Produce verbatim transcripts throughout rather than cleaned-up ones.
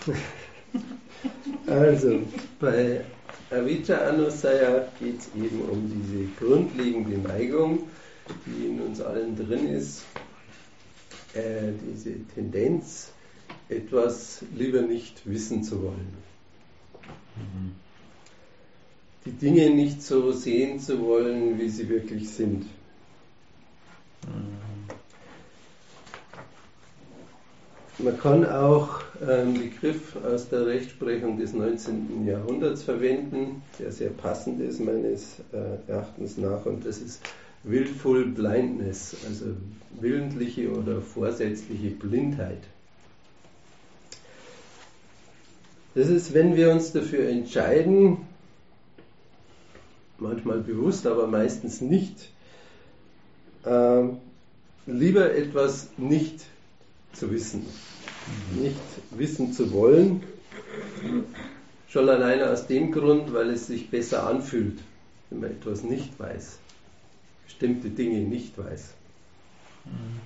Also, bei Avijja Anusaya geht es eben um diese grundlegende Neigung, die in uns allen drin ist, äh, diese Tendenz, etwas lieber nicht wissen zu wollen. Mhm. Die Dinge nicht so sehen zu wollen, wie sie wirklich sind. Mhm. Man kann auch einen Begriff aus der Rechtsprechung des neunzehnten Jahrhunderts verwenden, der sehr passend ist meines Erachtens nach, und das ist willful blindness, also willentliche oder vorsätzliche Blindheit. Das ist, wenn wir uns dafür entscheiden, manchmal bewusst, aber meistens nicht, äh, lieber etwas nicht zu wissen, nicht wissen zu wollen, schon alleine aus dem Grund, weil es sich besser anfühlt, wenn man etwas nicht weiß, bestimmte Dinge nicht weiß. Mhm.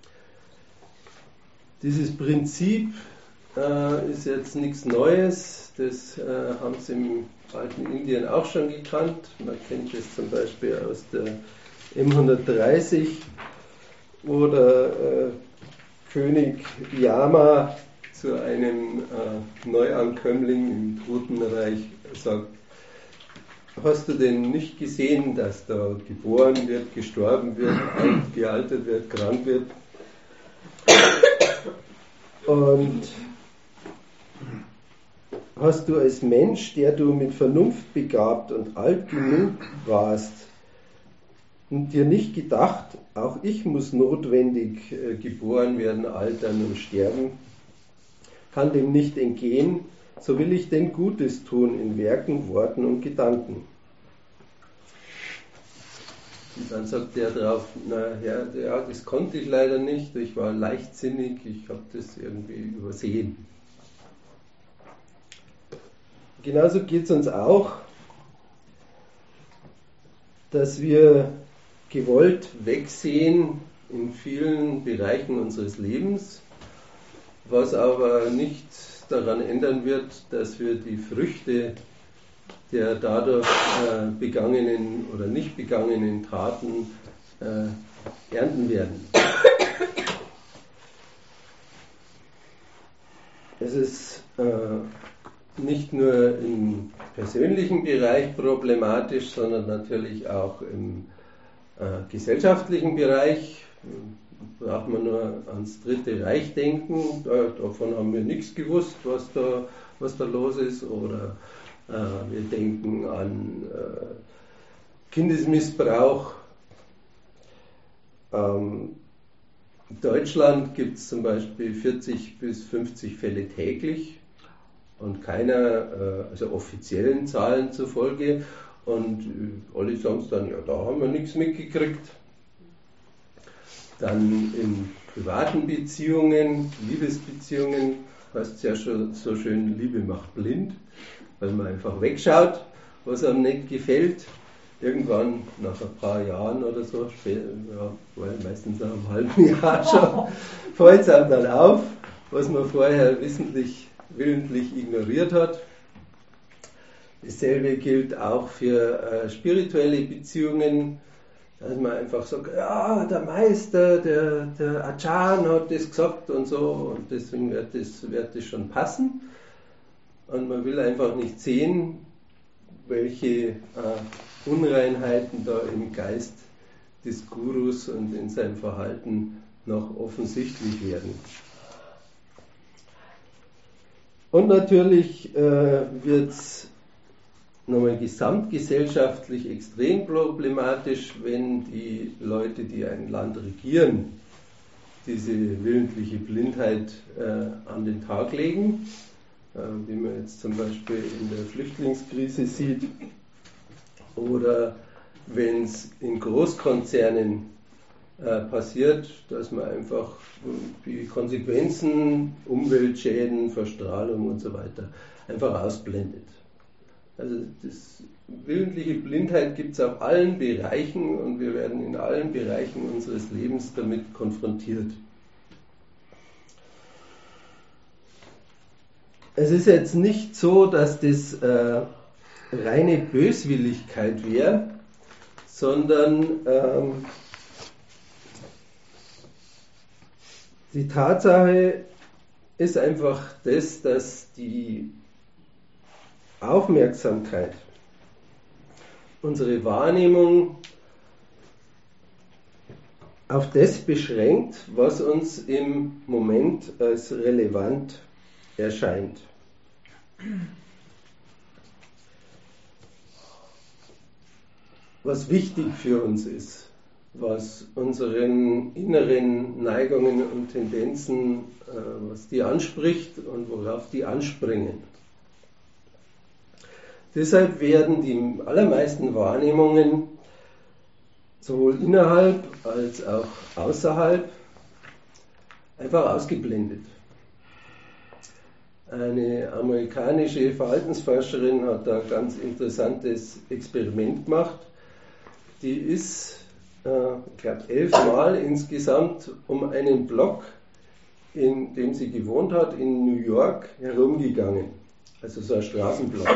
Dieses Prinzip äh, ist jetzt nichts Neues, das äh, haben sie im alten Indien auch schon gekannt. Man kennt es zum Beispiel aus der M hundertdreißig, wo der äh, König Yama zu einem äh, Neuankömmling im Totenreich sagt: Hast du denn nicht gesehen, dass da geboren wird, gestorben wird, alt, gealtert wird, krank wird? Und hast du als Mensch, der du mit Vernunft begabt und alt genug warst, und dir nicht gedacht, auch ich muss notwendig äh, geboren werden, altern und sterben, kann dem nicht entgehen, so will ich denn Gutes tun in Werken, Worten und Gedanken. Und dann sagt der drauf, na ja, ja, das konnte ich leider nicht, ich war leichtsinnig, ich habe das irgendwie übersehen. Genauso geht es uns auch, dass wir gewollt wegsehen in vielen Bereichen unseres Lebens, was aber nicht daran ändern wird, dass wir die Früchte der dadurch äh, begangenen oder nicht begangenen Taten äh, ernten werden. Es ist äh, nicht nur im persönlichen Bereich problematisch, sondern natürlich auch im äh, gesellschaftlichen Bereich. Braucht man nur ans Dritte Reich denken, da, davon haben wir nichts gewusst, was da, was da los ist, oder äh, wir denken an äh, Kindesmissbrauch. Ähm, in Deutschland gibt es zum Beispiel vierzig bis fünfzig Fälle täglich und keiner, äh, also offiziellen Zahlen zufolge, und äh, alle sagen es dann, ja, da haben wir nichts mitgekriegt. Dann in privaten Beziehungen, Liebesbeziehungen, heißt es ja schon so schön, Liebe macht blind, weil man einfach wegschaut, was einem nicht gefällt. Irgendwann, nach ein paar Jahren oder so, später, ja, meistens nach einem halben Jahr schon, fällt es einem dann auf, was man vorher wissentlich, willentlich ignoriert hat. Dasselbe gilt auch für äh, spirituelle Beziehungen, dass man einfach sagt, ja, der Meister, der, der Achan hat das gesagt und so, und deswegen wird das, wird das schon passen. Und man will einfach nicht sehen, welche äh, Unreinheiten da im Geist des Gurus und in seinem Verhalten noch offensichtlich werden. Und natürlich äh, wird es nochmal gesamtgesellschaftlich extrem problematisch, wenn die Leute, die ein Land regieren, diese willentliche Blindheit äh, an den Tag legen, äh, wie man jetzt zum Beispiel in der Flüchtlingskrise sieht, oder wenn es in Großkonzernen äh, passiert, dass man einfach die Konsequenzen, Umweltschäden, Verstrahlung und so weiter einfach ausblendet. Also das willentliche Blindheit gibt es auf allen Bereichen, und wir werden in allen Bereichen unseres Lebens damit konfrontiert. es ist jetzt nicht so, dass das äh, reine Böswilligkeit wäre, sondern ähm, die Tatsache ist einfach das, dass die Aufmerksamkeit, unsere Wahrnehmung auf das beschränkt, was uns im Moment als relevant erscheint. Was wichtig für uns ist, was unseren inneren Neigungen und Tendenzen, äh, was die anspricht und worauf die anspringen. Deshalb werden die allermeisten Wahrnehmungen sowohl innerhalb als auch außerhalb einfach ausgeblendet. Eine amerikanische Verhaltensforscherin hat da ein ganz interessantes Experiment gemacht. Die ist, äh, ich glaube, elfmal insgesamt um einen Block, in dem sie gewohnt hat, in New York herumgegangen. Also so ein Straßenblock.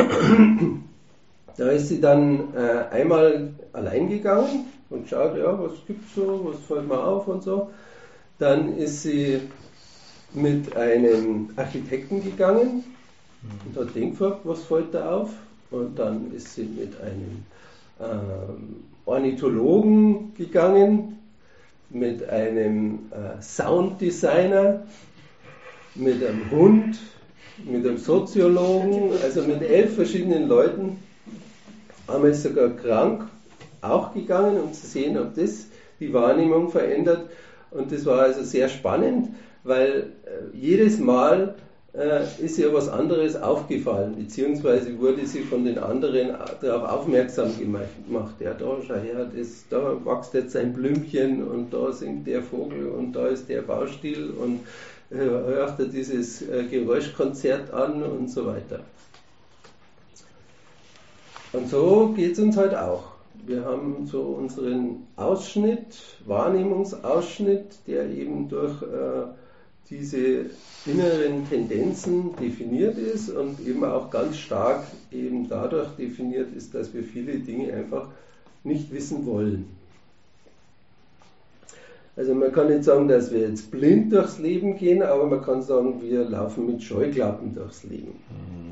Da ist sie dann äh, einmal allein gegangen und schaut, ja, was gibt's so, was fällt mir auf und so. Dann ist sie mit einem Architekten gegangen und hat den gefragt, was fällt da auf. Und dann ist sie mit einem ähm, Ornithologen gegangen, mit einem äh, Sounddesigner, mit einem Hund, mit einem Soziologen, also mit elf verschiedenen Leuten. Einmal ist sogar krank auch gegangen, um zu sehen, ob das die Wahrnehmung verändert. Und das war also sehr spannend, weil äh, jedes Mal äh, ist ihr was anderes aufgefallen, beziehungsweise wurde sie von den anderen darauf aufmerksam gemacht. Ja, da, schau her, das, da wächst jetzt ein Blümchen und da singt der Vogel und da ist der Baustil und äh, hört er dieses äh, Geräuschkonzert an und so weiter. Und so geht es uns halt auch. Wir haben so unseren Ausschnitt, Wahrnehmungsausschnitt, der eben durch äh, diese inneren Tendenzen definiert ist und eben auch ganz stark eben dadurch definiert ist, dass wir viele Dinge einfach nicht wissen wollen. Also man kann nicht sagen, dass wir jetzt blind durchs Leben gehen, aber man kann sagen, wir laufen mit Scheuklappen durchs Leben. Mhm.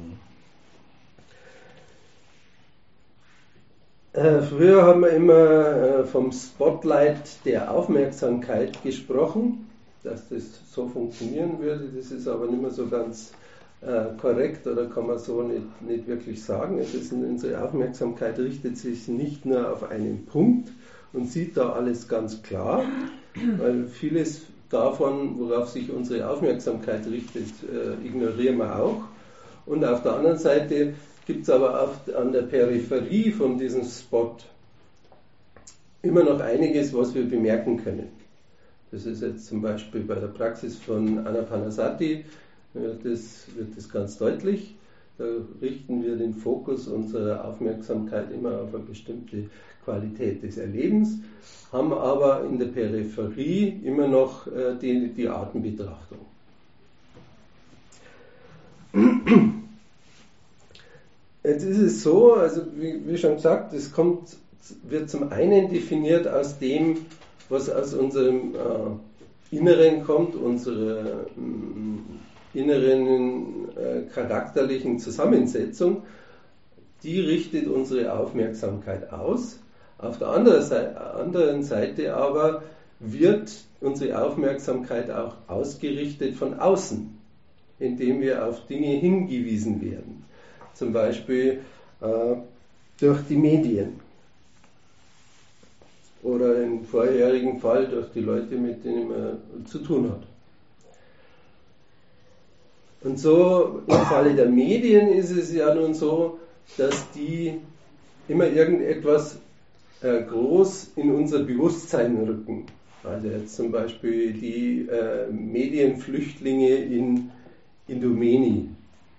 Äh, früher haben wir immer äh, vom Spotlight der Aufmerksamkeit gesprochen, dass das so funktionieren würde. Das ist aber nicht mehr so ganz äh, korrekt oder kann man so nicht, nicht wirklich sagen. Es ist, unsere Aufmerksamkeit richtet sich nicht nur auf einen Punkt und sieht da alles ganz klar, weil vieles davon, worauf sich unsere Aufmerksamkeit richtet, äh, ignorieren wir auch. Und auf der anderen Seite gibt es aber auf, an der Peripherie von diesem Spot immer noch einiges, was wir bemerken können. Das ist jetzt zum Beispiel bei der Praxis von Anapanasati, das wird das ganz deutlich. Da richten wir den Fokus unserer Aufmerksamkeit immer auf eine bestimmte Qualität des Erlebens, haben aber in der Peripherie immer noch äh, die, die Atembetrachtung. Jetzt ist es so, also wie, wie schon gesagt, es kommt, wird zum einen definiert aus dem, was aus unserem äh, Inneren kommt, unserer äh, inneren äh, charakterlichen Zusammensetzung, die richtet unsere Aufmerksamkeit aus. Auf der anderen Seite, anderen Seite aber wird unsere Aufmerksamkeit auch ausgerichtet von außen, indem wir auf Dinge hingewiesen werden. Zum Beispiel äh, durch die Medien oder im vorherigen Fall durch die Leute, mit denen man zu tun hat. Und so im Falle der Medien ist es ja nun so, dass die immer irgendetwas äh, groß in unser Bewusstsein rücken. Also jetzt zum Beispiel die äh, Medienflüchtlinge in Indomeni.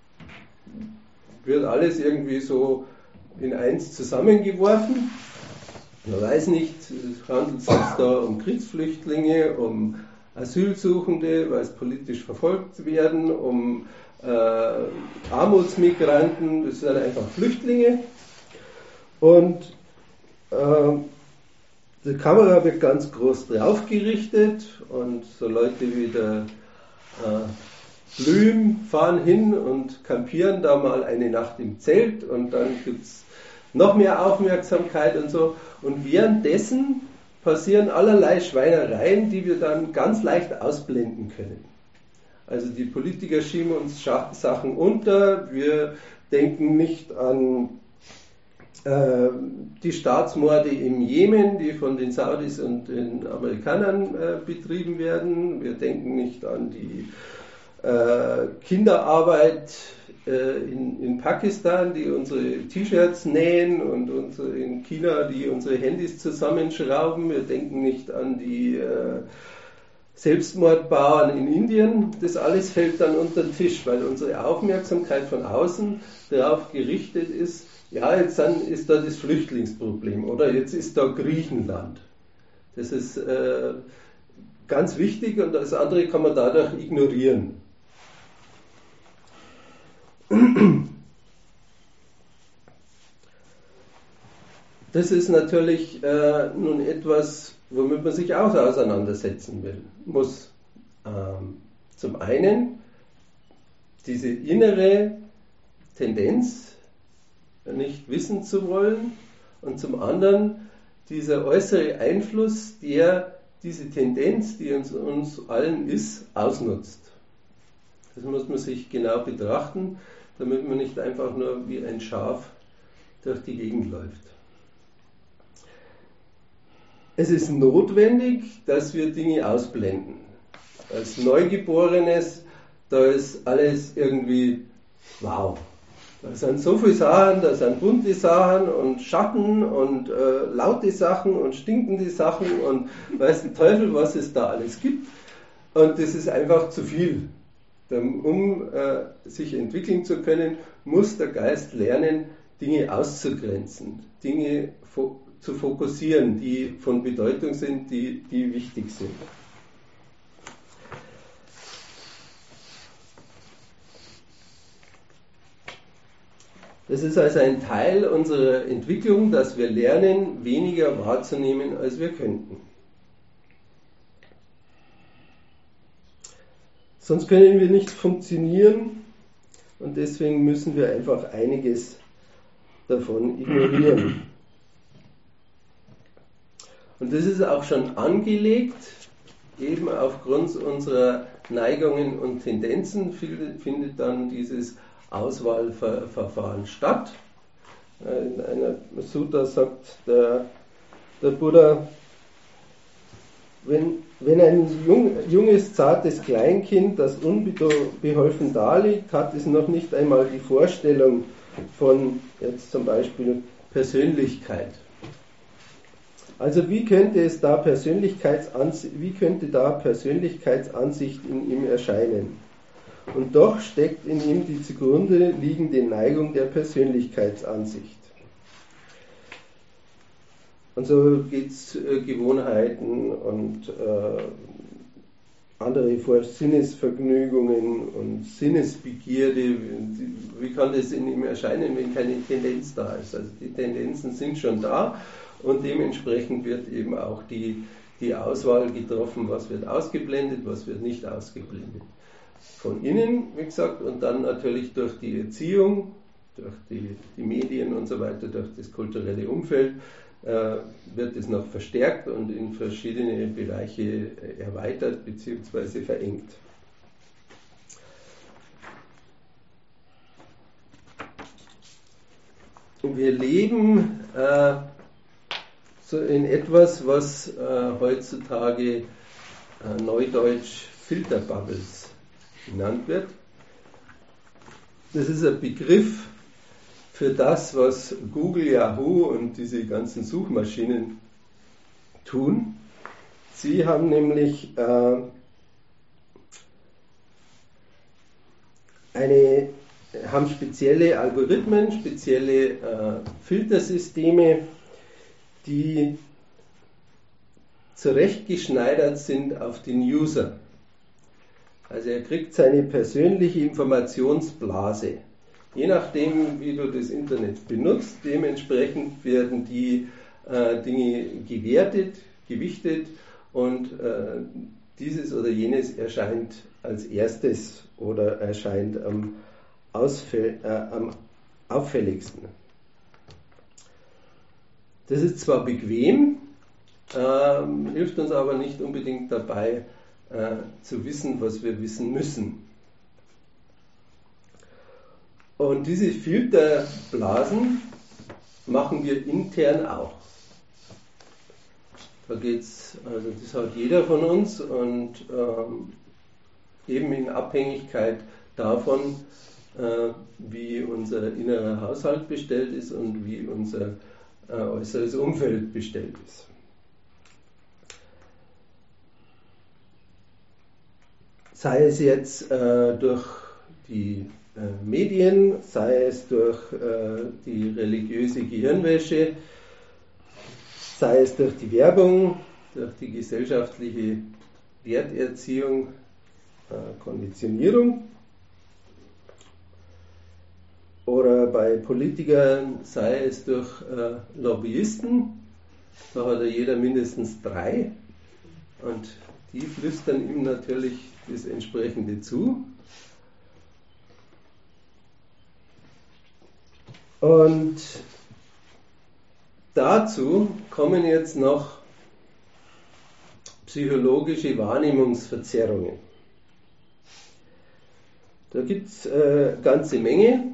Wird alles irgendwie so in eins zusammengeworfen. Man weiß nicht, handelt es sich da um Kriegsflüchtlinge, um Asylsuchende, weil es politisch verfolgt werden, um äh, Armutsmigranten, das sind einfach Flüchtlinge. Und äh, die Kamera wird ganz groß drauf gerichtet und so Leute wie der äh, Blüm fahren hin und campieren da mal eine Nacht im Zelt und dann gibt es noch mehr Aufmerksamkeit und so. Und währenddessen passieren allerlei Schweinereien, die wir dann ganz leicht ausblenden können. Also die Politiker schieben uns Sachen unter, wir denken nicht an äh, die Staatsmorde im Jemen, die von den Saudis und den Amerikanern äh, betrieben werden, wir denken nicht an die äh, Kinderarbeit äh, in, in Pakistan, die unsere T-Shirts nähen und unsere, in China, die unsere Handys zusammenschrauben, wir denken nicht an die äh, Selbstmordbauern in Indien, das alles fällt dann unter den Tisch, weil unsere Aufmerksamkeit von außen darauf gerichtet ist, ja, jetzt dann ist da das Flüchtlingsproblem oder jetzt ist da Griechenland. Das ist äh, ganz wichtig und das andere kann man dadurch ignorieren. Das ist natürlich äh, nun etwas, womit man sich auch auseinandersetzen will, muss. Ähm, zum einen diese innere Tendenz, nicht wissen zu wollen, und zum anderen dieser äußere Einfluss, der diese Tendenz, die uns, uns allen ist, ausnutzt. Das muss man sich genau betrachten, damit man nicht einfach nur wie ein Schaf durch die Gegend läuft. Es ist notwendig, dass wir Dinge ausblenden. Als Neugeborenes, da ist alles irgendwie wow. Da sind so viele Sachen, da sind bunte Sachen und Schatten und äh, laute Sachen und stinkende Sachen und weiß der Teufel, was es da alles gibt. Und das ist einfach zu viel. Um äh, sich entwickeln zu können, muss der Geist lernen, Dinge auszugrenzen, Dinge fo- zu fokussieren, die von Bedeutung sind, die, die wichtig sind. Das ist also ein Teil unserer Entwicklung, dass wir lernen, weniger wahrzunehmen, als wir könnten. Sonst können wir nicht funktionieren und deswegen müssen wir einfach einiges davon ignorieren. Und das ist auch schon angelegt, eben aufgrund unserer Neigungen und Tendenzen findet dann dieses Auswahlverfahren statt. In einer Sutta sagt der, der Buddha, wenn, wenn ein jung, junges, zartes Kleinkind, das unbeholfen daliegt, hat es noch nicht einmal die Vorstellung von jetzt zum Beispiel Persönlichkeit. Also wie könnte es da Persönlichkeitsansicht, wie könnte da Persönlichkeitsansicht in ihm erscheinen? Und doch steckt in ihm die zugrunde liegende Neigung der Persönlichkeitsansicht. Und so geht es äh, Gewohnheiten und äh, andere vor Sinnesvergnügungen und Sinnesbegierde. Wie, wie kann das in ihm erscheinen, wenn keine Tendenz da ist? Also die Tendenzen sind schon da und dementsprechend wird eben auch die, die Auswahl getroffen, was wird ausgeblendet, was wird nicht ausgeblendet. Von innen, wie gesagt, und dann natürlich durch die Erziehung, durch die, die Medien und so weiter, durch das kulturelle Umfeld, äh, wird es noch verstärkt und in verschiedene Bereiche erweitert bzw. verengt. Und wir leben äh, so in etwas, was äh, heutzutage äh, neudeutsch Filterbubbles genannt wird. Das ist ein Begriff für das, was Google, Yahoo und diese ganzen Suchmaschinen tun. Sie haben nämlich äh, eine, haben spezielle Algorithmen, spezielle äh, Filtersysteme, die zurechtgeschneidert sind auf den User. Also er kriegt seine persönliche Informationsblase. Je nachdem, wie du das Internet benutzt, dementsprechend werden die äh, Dinge gewertet, gewichtet und äh, dieses oder jenes erscheint als erstes oder erscheint am, ausfäll, äh, am auffälligsten. Das ist zwar bequem, äh, hilft uns aber nicht unbedingt dabei, äh, zu wissen, was wir wissen müssen. Und diese Filterblasen machen wir intern auch. Da geht's, also das hat jeder von uns und ähm, eben in Abhängigkeit davon, äh, wie unser innerer Haushalt bestellt ist und wie unser äh, äußeres Umfeld bestellt ist. Sei es jetzt äh, durch die äh, Medien, sei es durch äh, die religiöse Gehirnwäsche, sei es durch die Werbung, durch die gesellschaftliche Werterziehung, äh, Konditionierung oder bei Politikern, sei es durch äh, Lobbyisten, da hat ja jeder mindestens drei und die flüstern ihm natürlich das entsprechende zu. Und dazu kommen jetzt noch psychologische Wahrnehmungsverzerrungen. Da gibt es eine äh, ganze Menge.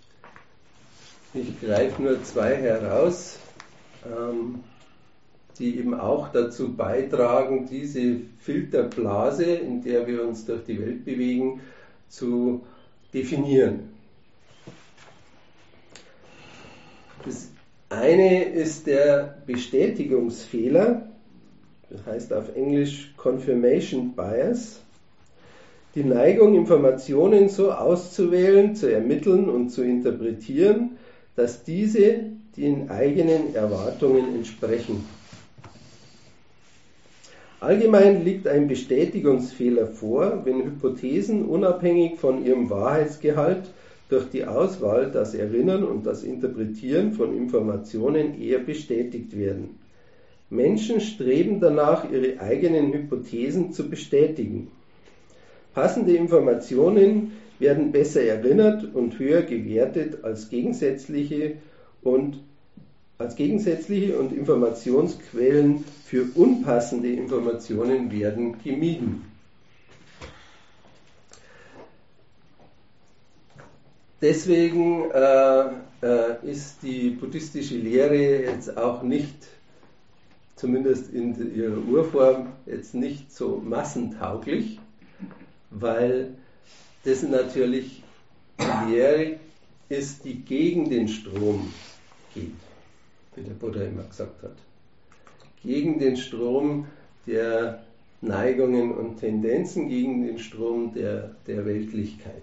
Ich greife nur zwei heraus, ähm, die eben auch dazu beitragen, diese Filterblase, in der wir uns durch die Welt bewegen, zu definieren. Das eine ist der Bestätigungsfehler, das heißt auf Englisch Confirmation Bias, die Neigung, Informationen so auszuwählen, zu ermitteln und zu interpretieren, dass diese den eigenen Erwartungen entsprechen. Allgemein liegt ein Bestätigungsfehler vor, wenn Hypothesen unabhängig von ihrem Wahrheitsgehalt durch die Auswahl, das Erinnern und das Interpretieren von Informationen eher bestätigt werden. Menschen streben danach, ihre eigenen Hypothesen zu bestätigen. Passende Informationen werden besser erinnert und höher gewertet als gegensätzliche und als gegensätzliche und Informationsquellen für unpassende Informationen werden gemieden. Deswegen äh, äh, ist die buddhistische Lehre jetzt auch nicht, zumindest in ihrer Urform, jetzt nicht so massentauglich, weil das natürlich die Lehre ist, die gegen den Strom geht, wie der Buddha immer gesagt hat. Gegen den Strom der Neigungen und Tendenzen, gegen den Strom der, der Weltlichkeit.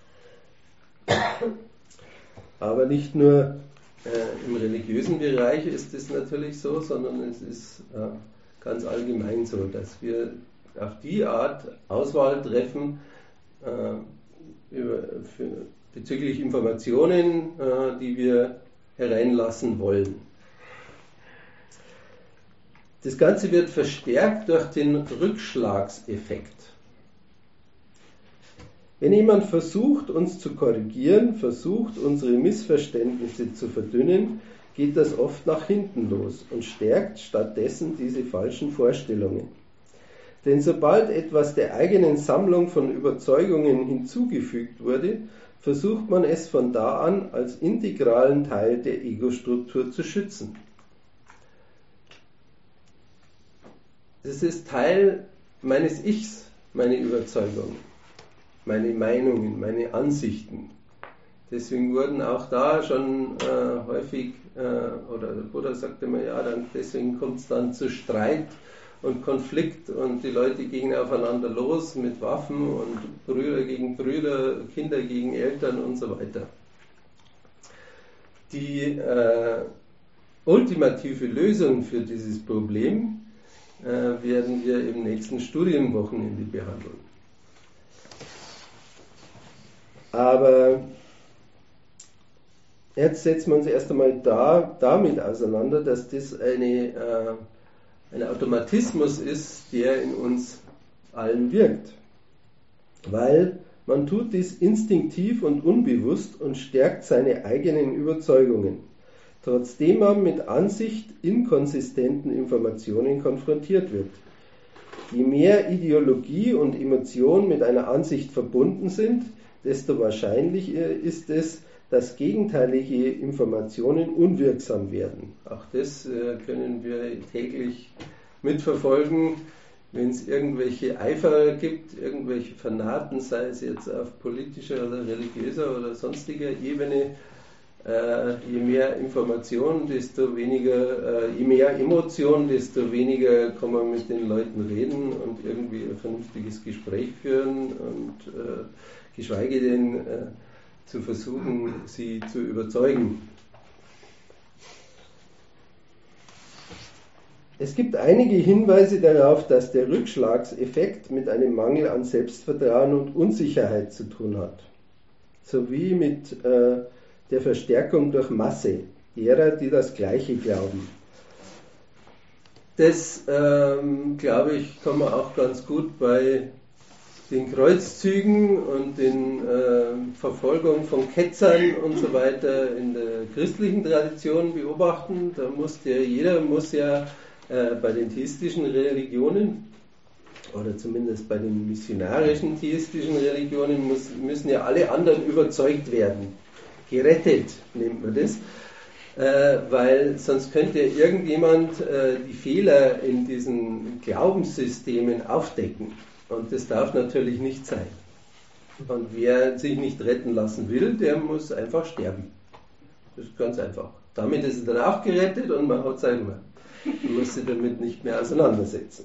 Aber nicht nur äh, im religiösen Bereich ist es natürlich so, sondern es ist äh, ganz allgemein so, dass wir auf die Art Auswahl treffen äh, über, für, bezüglich Informationen, äh, die wir hereinlassen wollen. Das Ganze wird verstärkt durch den Rückschlagseffekt. Wenn jemand versucht, uns zu korrigieren, versucht, unsere Missverständnisse zu verdünnen, geht das oft nach hinten los und stärkt stattdessen diese falschen Vorstellungen. Denn sobald etwas der eigenen Sammlung von Überzeugungen hinzugefügt wurde, versucht man es von da an als integralen Teil der Ego-Struktur zu schützen. Das ist Teil meines Ichs, meine Überzeugung, meine Meinungen, meine Ansichten. Deswegen wurden auch da schon äh, häufig, äh, oder der Buddha sagte immer, ja, dann, deswegen kommt es dann zu Streit und Konflikt und die Leute gehen aufeinander los mit Waffen und Brüder gegen Brüder, Kinder gegen Eltern und so weiter. Die äh, ultimative Lösung für dieses Problem äh, werden wir im nächsten Studienwochenende behandeln. Aber jetzt setzen wir uns erst einmal da, damit auseinander, dass das eine, äh, ein Automatismus ist, der in uns allen wirkt. Weil man tut dies instinktiv und unbewusst und stärkt seine eigenen Überzeugungen, trotzdem man mit Ansicht inkonsistenten Informationen konfrontiert wird. Je mehr Ideologie und Emotion mit einer Ansicht verbunden sind, desto wahrscheinlicher ist es, dass gegenteilige Informationen unwirksam werden. Auch das äh, können wir täglich mitverfolgen, wenn es irgendwelche Eiferer gibt, irgendwelche Fanaten, sei es jetzt auf politischer oder religiöser oder sonstiger Ebene. Äh, je mehr Information, desto weniger, äh, je mehr Emotion, desto weniger kann man mit den Leuten reden und irgendwie ein vernünftiges Gespräch führen und äh, geschweige denn äh, zu versuchen, sie zu überzeugen. Es gibt einige Hinweise darauf, dass der Rückschlagseffekt mit einem Mangel an Selbstvertrauen und Unsicherheit zu tun hat, sowie mit äh, der Verstärkung durch Masse derer, die das Gleiche glauben. Das, ähm, glaube ich, kann man auch ganz gut bei den Kreuzzügen und den äh, Verfolgungen von Ketzern und so weiter in der christlichen Tradition beobachten. Da muss der, jeder muss ja äh, bei den theistischen Religionen oder zumindest bei den missionarischen theistischen Religionen muss, müssen ja alle anderen überzeugt werden. Gerettet nennt man das, äh, weil sonst könnte irgendjemand äh, die Fehler in diesen Glaubenssystemen aufdecken. Und das darf natürlich nicht sein. Und wer sich nicht retten lassen will, der muss einfach sterben. Das ist ganz einfach. Damit ist er dann auch gerettet und man hat sein Ruhe. Man muss sich damit nicht mehr auseinandersetzen.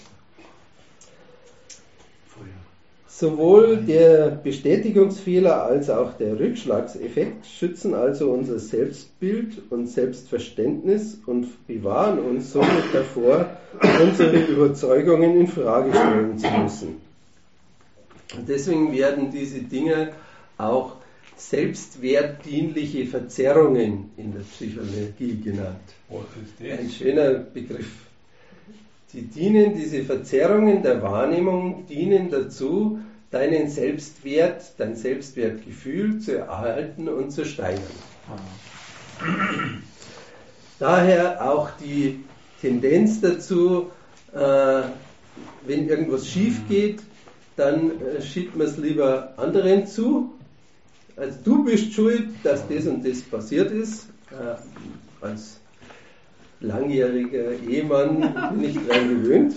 Sowohl der Bestätigungsfehler als auch der Rückschlagseffekt schützen also unser Selbstbild und Selbstverständnis und bewahren uns somit davor, unsere Überzeugungen in Frage stellen zu müssen. Und deswegen werden diese Dinge auch selbstwertdienliche Verzerrungen in der Psychologie genannt. Was ist das? Ein schöner Begriff. Die dienen, diese Verzerrungen der Wahrnehmung dienen dazu, deinen Selbstwert, dein Selbstwertgefühl zu erhalten und zu steigern. Daher auch die Tendenz dazu, äh, wenn irgendwas schief geht, dann äh, schiebt man es lieber anderen zu. Also du bist schuld, dass das und das passiert ist. Äh, als langjähriger Ehemann bin ich daran gewöhnt.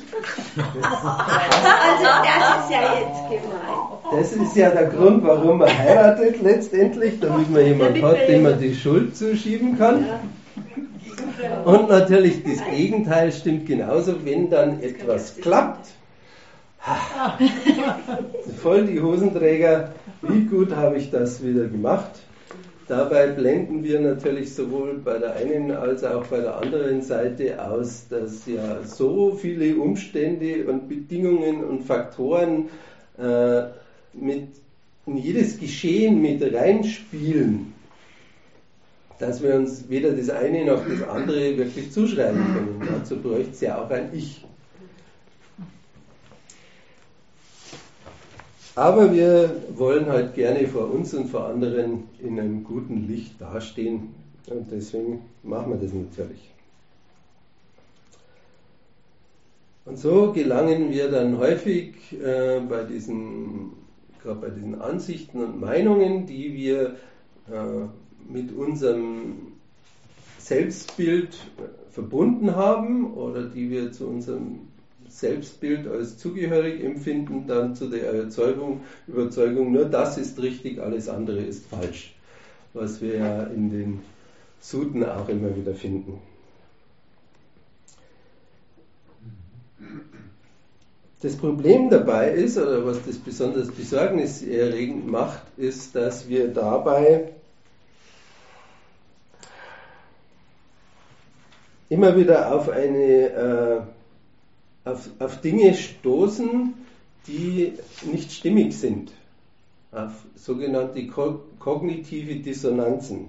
Also das ist ja jetzt gemein. Das ist ja der Grund, warum man heiratet letztendlich, damit man jemanden hat, dem man die Schuld zuschieben kann. Und natürlich das Gegenteil stimmt genauso, wenn dann etwas klappt. Voll die Hosenträger, wie gut habe ich das wieder gemacht. Dabei blenden wir natürlich sowohl bei der einen als auch bei der anderen Seite aus, dass ja so viele Umstände und Bedingungen und Faktoren äh, mit in jedes Geschehen mit reinspielen, dass wir uns weder das eine noch das andere wirklich zuschreiben können. Dazu bräuchte es ja auch ein Ich. Aber wir wollen halt gerne vor uns und vor anderen in einem guten Licht dastehen und deswegen machen wir das natürlich. Und so gelangen wir dann häufig äh, bei diesen, gerade bei diesen Ansichten und Meinungen, die wir äh, mit unserem Selbstbild verbunden haben oder die wir zu unserem Selbstbild als zugehörig empfinden, dann zu der Überzeugung, Überzeugung, nur das ist richtig, alles andere ist falsch, was wir ja in den Suten auch immer wieder finden. Das Problem dabei ist, oder was das besonders besorgniserregend macht, ist, dass wir dabei immer wieder auf eine äh, Auf, auf Dinge stoßen, die nicht stimmig sind. auf sogenannte kognitive Dissonanzen.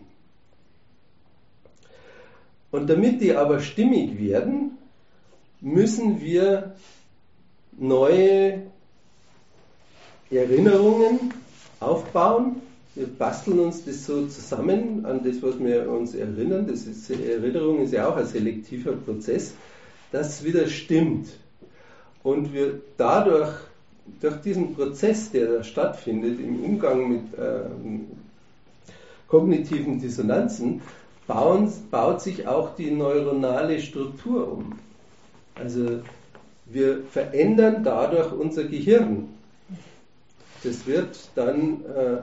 Und damit die aber stimmig werden, müssen wir neue Erinnerungen aufbauen. Wir basteln uns das so zusammen an das, was wir uns erinnern. Das ist, Erinnerung ist ja auch ein selektiver Prozess, das wieder stimmt. Und wir dadurch, durch diesen Prozess, der da stattfindet, im Umgang mit ähm, kognitiven Dissonanzen, bauen, baut sich auch die neuronale Struktur um. Also wir verändern dadurch unser Gehirn. Das wird dann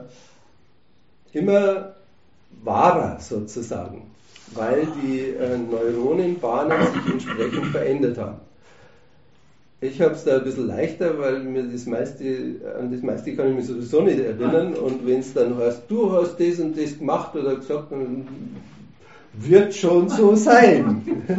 äh, immer wahrer sozusagen, weil die äh, Neuronenbahnen sich entsprechend verändert haben. Ich habe es da ein bisschen leichter, weil mir das meiste, an das meiste kann ich mich sowieso nicht erinnern, und wenn es dann heißt, du hast das und das gemacht oder gesagt, dann wird schon so sein.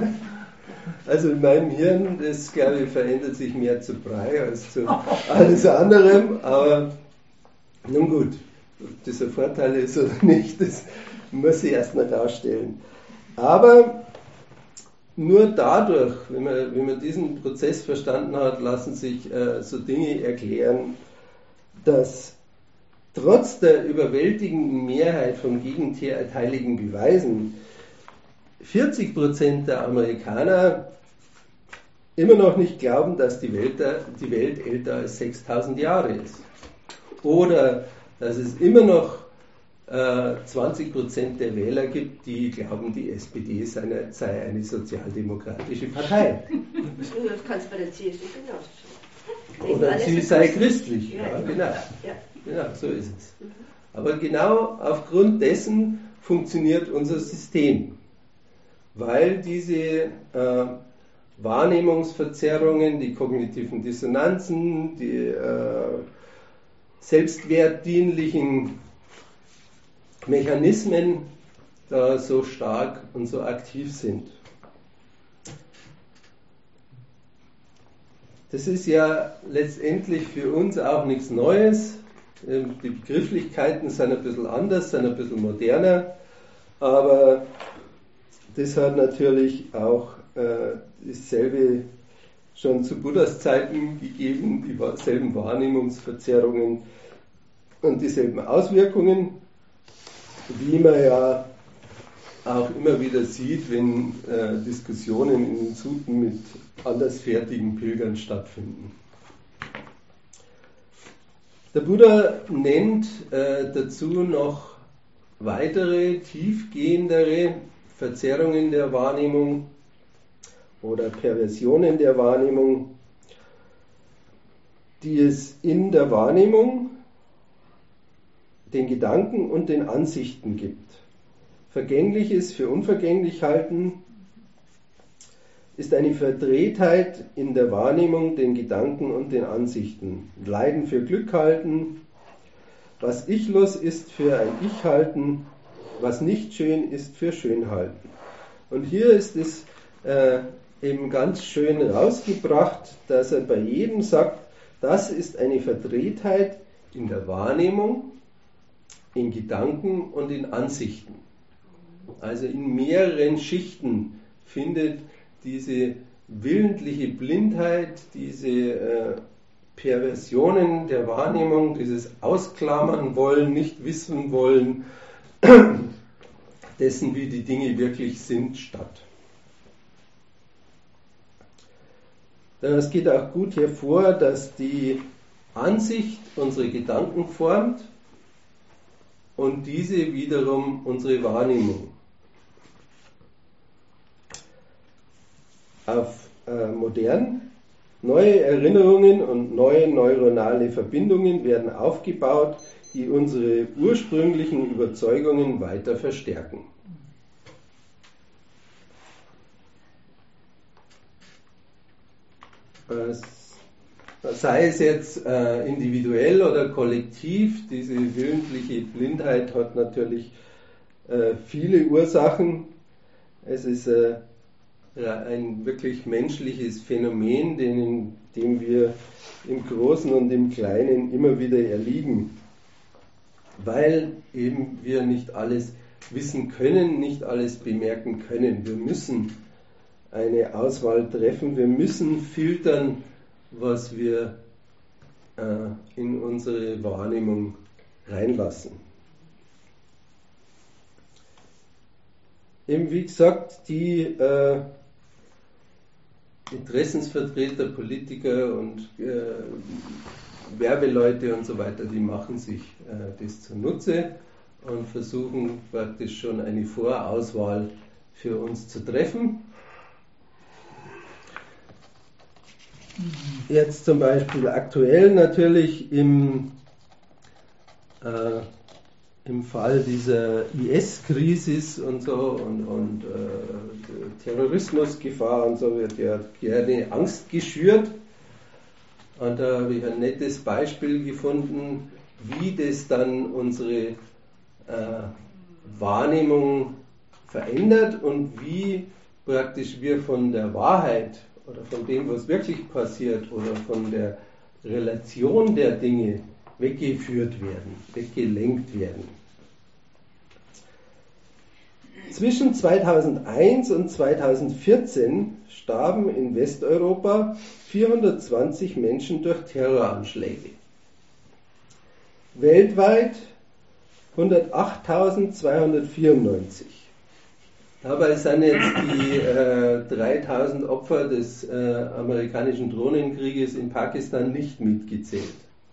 Also in meinem Hirn, das glaube ich verändert sich mehr zu Brei als zu alles anderem, aber nun gut, ob das ein Vorteil ist oder nicht, das muss ich erst mal darstellen. Aber nur dadurch, wenn man, wenn man diesen Prozess verstanden hat, lassen sich äh, so Dinge erklären, dass trotz der überwältigenden Mehrheit von gegenteiligen Beweisen vierzig Prozent der Amerikaner immer noch nicht glauben, dass die Welt, die Welt älter als sechstausend Jahre ist. Oder dass es immer noch äh, zwanzig Prozent der Wähler gibt, die glauben, die S P D sei eine, sei eine sozialdemokratische Partei. Das kannst du bei der C S U genauso schon. Oder sie sei christlich. Ja, ja, genau. Ja. Genau, so ist es. Aber genau aufgrund dessen funktioniert unser System. Weil diese äh, Wahrnehmungsverzerrungen, die kognitiven Dissonanzen, die äh, selbstwertdienlichen Mechanismen da so stark und so aktiv sind. Das ist ja letztendlich für uns auch nichts Neues. Die Begrifflichkeiten sind ein bisschen anders, sind ein bisschen moderner, aber das hat natürlich auch äh, dasselbe schon zu Buddhas Zeiten gegeben, dieselben Wahrnehmungsverzerrungen und dieselben Auswirkungen, wie man ja auch immer wieder sieht, wenn äh, Diskussionen in den Suten mit andersfertigen Pilgern stattfinden. Der Buddha nennt äh, dazu noch weitere, tiefgehendere Verzerrungen der Wahrnehmung oder Perversionen der Wahrnehmung, die es in der Wahrnehmung, den Gedanken und den Ansichten gibt. Vergängliches für unvergänglich halten ist eine Verdrehtheit in der Wahrnehmung, den Gedanken und den Ansichten. Leiden für Glück halten, was ichlos ist für ein Ich halten, was nicht schön ist für schön halten. Und hier ist es äh, eben ganz schön rausgebracht, dass er bei jedem sagt, das ist eine Verdrehtheit in der Wahrnehmung, in Gedanken und in Ansichten. Also in mehreren Schichten findet diese willentliche Blindheit, diese äh, Perversionen der Wahrnehmung, dieses Ausklammern wollen, nicht wissen wollen, dessen, wie die Dinge wirklich sind, statt. Es geht auch gut hervor, dass die Ansicht unsere Gedanken formt und diese wiederum unsere Wahrnehmung. Auf äh, modern, neue Erinnerungen und neue neuronale Verbindungen werden aufgebaut, die unsere ursprünglichen Überzeugungen weiter verstärken. Sei es jetzt äh, individuell oder kollektiv, diese willentliche Blindheit hat natürlich äh, viele Ursachen. Es ist äh, ein wirklich menschliches Phänomen, dem, dem wir im Großen und im Kleinen immer wieder erliegen. weil eben wir nicht alles wissen können, nicht alles bemerken können. Wir müssen eine Auswahl treffen, wir müssen filtern, was wir äh, in unsere Wahrnehmung reinlassen. Eben wie gesagt, die äh, Interessensvertreter, Politiker und äh, Werbeleute und so weiter, die machen sich äh, das zunutze und versuchen praktisch schon eine Vorauswahl für uns zu treffen. Jetzt zum Beispiel aktuell natürlich im, äh, im Fall dieser I S-Krise und so und, und äh, Terrorismusgefahr und so wird ja gerne Angst geschürt. Und da habe ich ein nettes Beispiel gefunden, wie das dann unsere äh, Wahrnehmung verändert und wie praktisch wir von der Wahrheit oder von dem, was wirklich passiert oder von der Relation der Dinge weggeführt werden, weggelenkt werden. Zwischen zweitausendeins und zweitausendvierzehn starben in Westeuropa vierhundertzwanzig Menschen durch Terroranschläge. Weltweit hundertachttausendzweihundertvierundneunzig. Dabei sind jetzt die äh, dreitausend Opfer des äh, amerikanischen Drohnenkrieges in Pakistan nicht mitgezählt.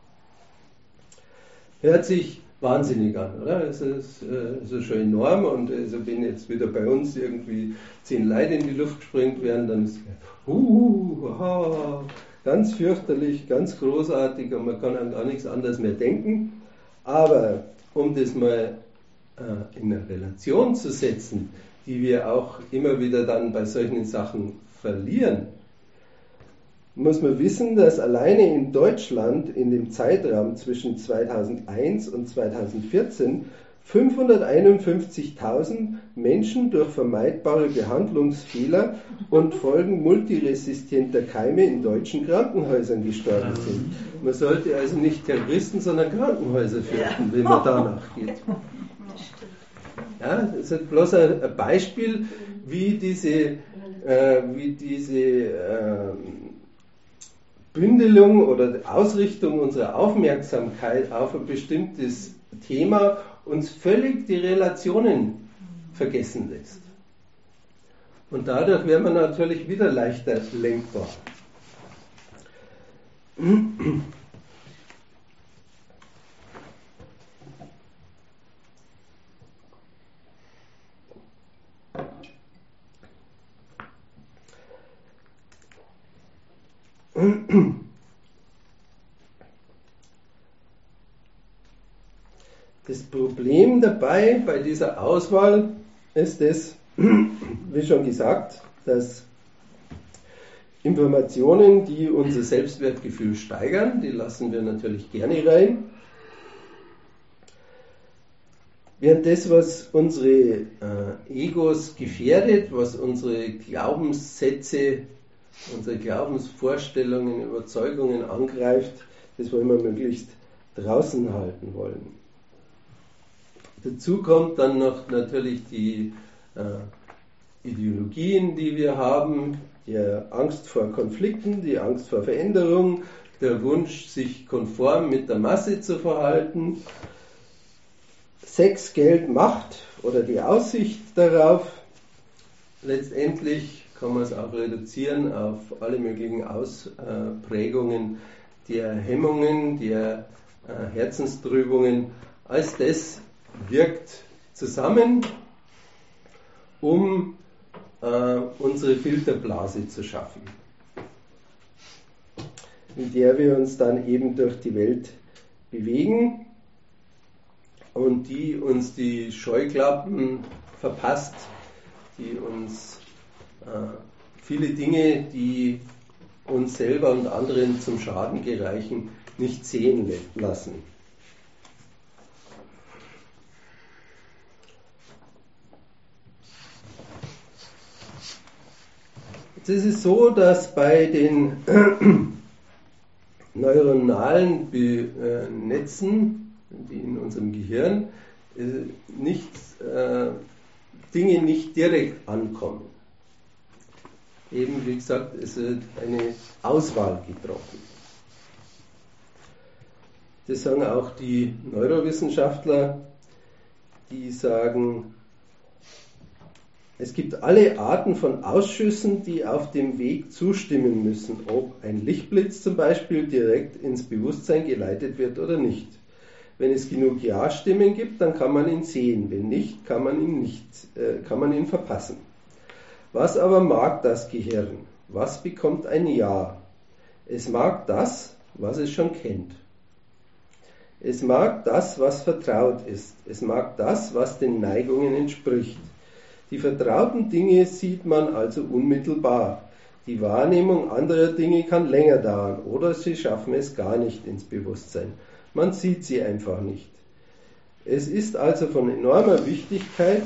Hört sich wahnsinnig an, oder? Es ist, äh, es ist schon enorm und also wenn jetzt wieder bei uns irgendwie zehn Leute in die Luft gesprengt werden, dann ist es uh, aha, ganz fürchterlich, ganz großartig und man kann an gar nichts anderes mehr denken. Aber um das mal äh, in eine Relation zu setzen, die wir auch immer wieder dann bei solchen Sachen verlieren, muss man wissen, dass alleine in Deutschland in dem Zeitraum zwischen zweitausendeins und zweitausendvierzehn fünfhunderteinundfünfzigtausend Menschen durch vermeidbare Behandlungsfehler und Folgen multiresistenter Keime in deutschen Krankenhäusern gestorben sind. Man sollte also nicht Terroristen, sondern Krankenhäuser fürchten, wenn man danach geht. Ja, das ist bloß ein Beispiel, wie diese, äh, wie diese äh, Bündelung oder Ausrichtung unserer Aufmerksamkeit auf ein bestimmtes Thema uns völlig die Relationen vergessen lässt. Und dadurch werden wir natürlich wieder leichter lenkbar. Das Problem dabei bei dieser Auswahl ist es, wie schon gesagt, dass Informationen, die unser Selbstwertgefühl steigern, die lassen wir natürlich gerne rein. Während das, was unsere äh, Egos gefährdet, was unsere Glaubenssätze, unsere Glaubensvorstellungen, Überzeugungen angreift, das wollen wir möglichst draußen halten wollen. Dazu kommt dann noch natürlich die äh, Ideologien, die wir haben, die Angst vor Konflikten, die Angst vor Veränderung, der Wunsch, sich konform mit der Masse zu verhalten, Sex, Geld, Macht oder die Aussicht darauf. Letztendlich kann man es auch reduzieren auf alle möglichen Ausprägungen der Hemmungen, der äh, Herzenstrübungen. Als das wirkt zusammen, um äh, unsere Filterblase zu schaffen, in der wir uns dann eben durch die Welt bewegen und die uns die Scheuklappen verpasst, die uns äh, viele Dinge, die uns selber und anderen zum Schaden gereichen, nicht sehen lassen. Jetzt ist es so, dass bei den neuronalen Netzen die in unserem Gehirn äh, nicht, äh, Dinge nicht direkt ankommen. Eben, wie gesagt, es wird eine Auswahl getroffen. Das sagen auch die Neurowissenschaftler, die sagen, es gibt alle Arten von Ausschüssen, die auf dem Weg zustimmen müssen, ob ein Lichtblitz zum Beispiel direkt ins Bewusstsein geleitet wird oder nicht. Wenn es genug Ja-Stimmen gibt, dann kann man ihn sehen, wenn nicht, kann man ihn, nicht, äh, kann man ihn verpassen. Was aber mag das Gehirn? Was bekommt ein Ja? Es mag das, was es schon kennt. Es mag das, was vertraut ist. Es mag das, was den Neigungen entspricht. Die vertrauten Dinge sieht man also unmittelbar. Die Wahrnehmung anderer Dinge kann länger dauern oder sie schaffen es gar nicht ins Bewusstsein. Man sieht sie einfach nicht. Es ist also von enormer Wichtigkeit,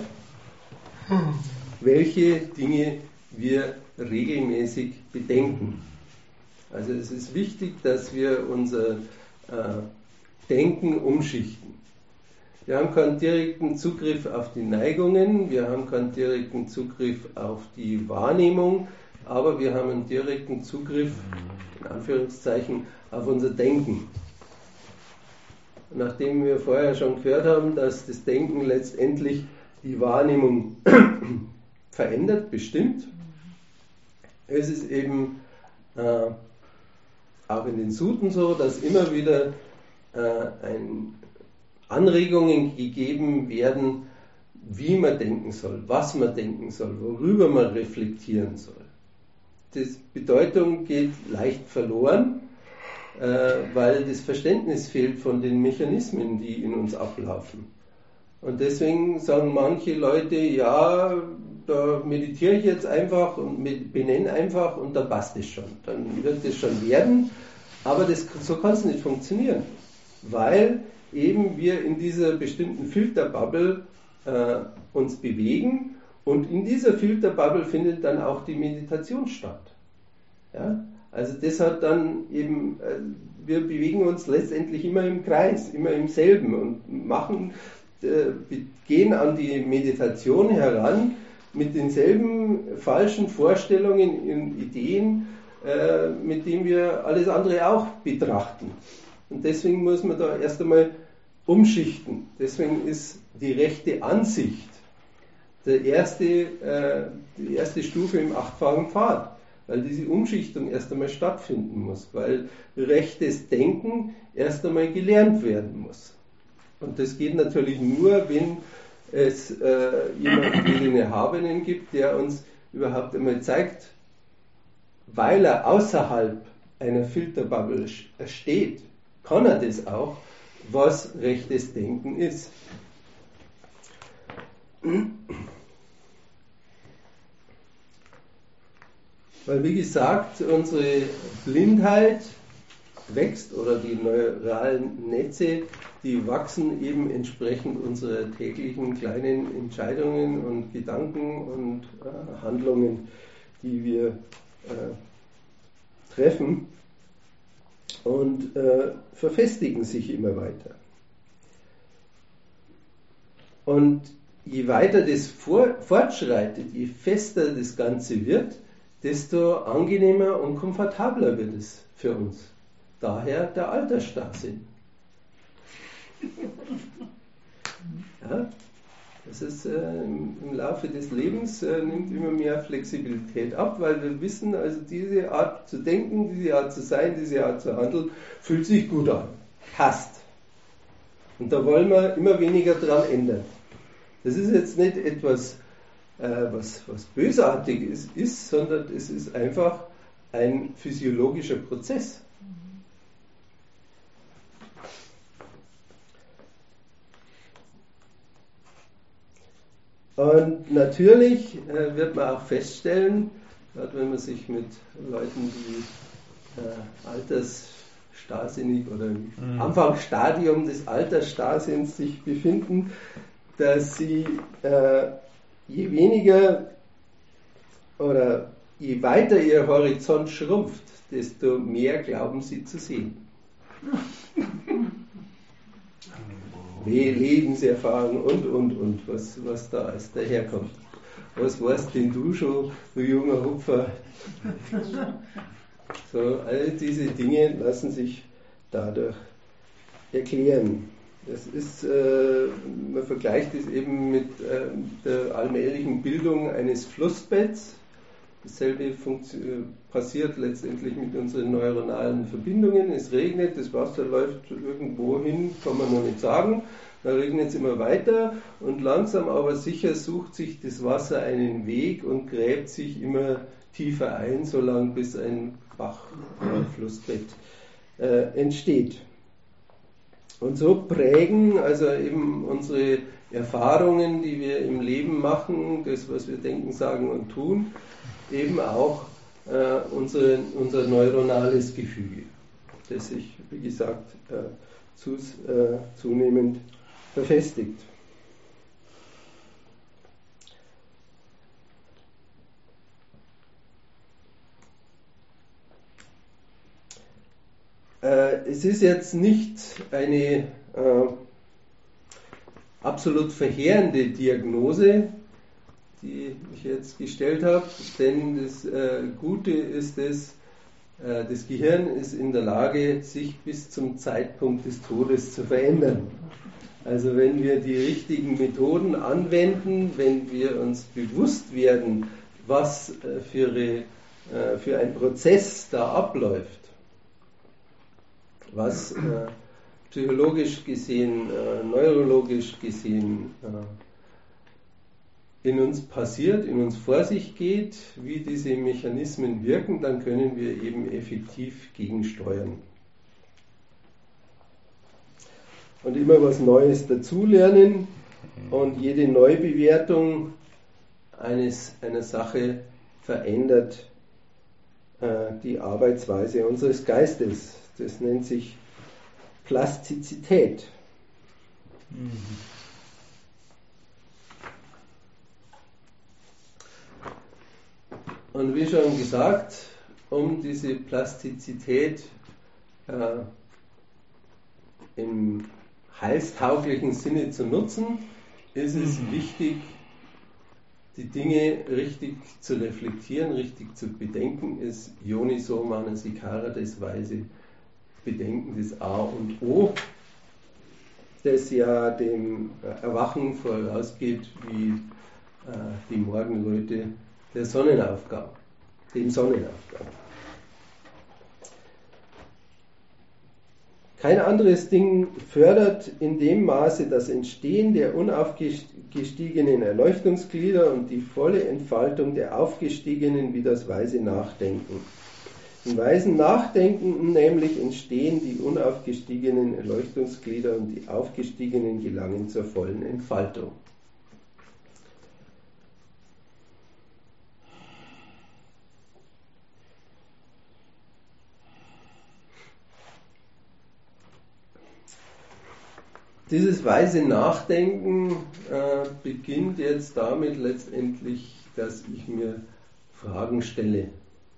welche Dinge wir regelmäßig bedenken. Also es ist wichtig, dass wir unser äh, Denken umschichten. Wir haben keinen direkten Zugriff auf die Neigungen, wir haben keinen direkten Zugriff auf die Wahrnehmung, aber wir haben einen direkten Zugriff, in Anführungszeichen, auf unser Denken. Nachdem wir vorher schon gehört haben, dass das Denken letztendlich die Wahrnehmung verändert, bestimmt, ist es eben äh, auch in den Suten so, dass immer wieder äh, ein Anregungen gegeben werden, wie man denken soll, was man denken soll, worüber man reflektieren soll. Die Bedeutung geht leicht verloren, äh, weil das Verständnis fehlt von den Mechanismen, die in uns ablaufen. Und deswegen sagen manche Leute, ja, da meditiere ich jetzt einfach und benenne einfach und dann passt es schon. Dann wird es schon werden, aber das, so kann es nicht funktionieren, weil eben wir in dieser bestimmten Filterbubble äh, uns bewegen und in dieser Filterbubble findet dann auch die Meditation statt. Ja? Also das hat dann eben, äh, wir bewegen uns letztendlich immer im Kreis, immer im selben und machen, äh, gehen an die Meditation heran mit denselben falschen Vorstellungen und Ideen, äh, mit denen wir alles andere auch betrachten. Und deswegen muss man da erst einmal umschichten. Deswegen ist die rechte Ansicht der erste, äh, die erste Stufe im achtfachen Pfad, weil diese Umschichtung erst einmal stattfinden muss, weil rechtes Denken erst einmal gelernt werden muss. Und das geht natürlich nur, wenn es äh, jemanden wie den Erhabenen gibt, der uns überhaupt einmal zeigt, weil er außerhalb einer Filterbubble steht, kann er das auch, was rechtes Denken ist. Weil, wie gesagt, unsere Blindheit wächst oder die neuralen Netze, die wachsen eben entsprechend unserer täglichen kleinen Entscheidungen und Gedanken und äh, Handlungen, die wir äh, treffen. Und äh, verfestigen sich immer weiter. Und je weiter das vor, fortschreitet, je fester das Ganze wird, desto angenehmer und komfortabler wird es für uns. Daher der Altersstarrsinn. Ja, das ist äh, im, im Laufe des Lebens äh, nimmt immer mehr Flexibilität ab, weil wir wissen, also diese Art zu denken, diese Art zu sein, diese Art zu handeln, fühlt sich gut an, passt. Und da wollen wir immer weniger dran ändern. Das ist jetzt nicht etwas, äh, was, was bösartig ist, ist, sondern es ist einfach ein physiologischer Prozess. Und natürlich äh, wird man auch feststellen, gerade wenn man sich mit Leuten, die äh, altersstarrsinnig oder im mhm. Anfangsstadium des Altersstarrsinns sich befinden, dass sie äh, je weniger oder je weiter ihr Horizont schrumpft, desto mehr glauben sie zu sehen. Lebenserfahrung und, und, und, was, was da alles daherkommt. Was weißt denn du schon, du junger Hupfer? So, all diese Dinge lassen sich dadurch erklären. Das ist, äh, man vergleicht es eben mit äh, der allmählichen Bildung eines Flussbetts. Dasselbe passiert letztendlich mit unseren neuronalen Verbindungen. Es regnet, das Wasser läuft irgendwo hin, kann man noch nicht sagen. Da regnet es immer weiter und langsam aber sicher sucht sich das Wasser einen Weg und gräbt sich immer tiefer ein, solange bis ein Bach oder Flussbett äh, entsteht. Und so prägen also eben unsere Erfahrungen, die wir im Leben machen, das, was wir denken, sagen und tun, eben auch äh, unsere, unser neuronales Gefüge, das sich, wie gesagt, äh, zu, äh, zunehmend verfestigt. Äh, es ist jetzt nicht eine äh, absolut verheerende Diagnose, die ich jetzt gestellt habe, denn das äh, Gute ist es, äh, das Gehirn ist in der Lage, sich bis zum Zeitpunkt des Todes zu verändern. Also wenn wir die richtigen Methoden anwenden, wenn wir uns bewusst werden, was äh, für, eine, äh, für ein Prozess da abläuft, was äh, psychologisch gesehen, äh, neurologisch gesehen äh, in uns passiert, in uns vor sich geht, wie diese Mechanismen wirken, dann können wir eben effektiv gegensteuern. Und immer was Neues dazulernen und jede Neubewertung eines, einer Sache verändert äh, die Arbeitsweise unseres Geistes. Das nennt sich Plastizität. Mhm. Und wie schon gesagt, um diese Plastizität äh, im heilstauglichen Sinne zu nutzen, ist es mhm. wichtig, die Dinge richtig zu reflektieren, richtig zu bedenken, ist Yoniso Manasikara, das weise Bedenken, das A und O, das ja dem Erwachen vorausgeht wie äh, die Morgenröte der Sonnenaufgang, dem Sonnenaufgang. Kein anderes Ding fördert in dem Maße das Entstehen der unaufgestiegenen Erleuchtungsglieder und die volle Entfaltung der aufgestiegenen wie das weise Nachdenken. Im weisen Nachdenken nämlich entstehen die unaufgestiegenen Erleuchtungsglieder und die aufgestiegenen gelangen zur vollen Entfaltung. Dieses weise Nachdenken äh, beginnt jetzt damit letztendlich, dass ich mir Fragen stelle.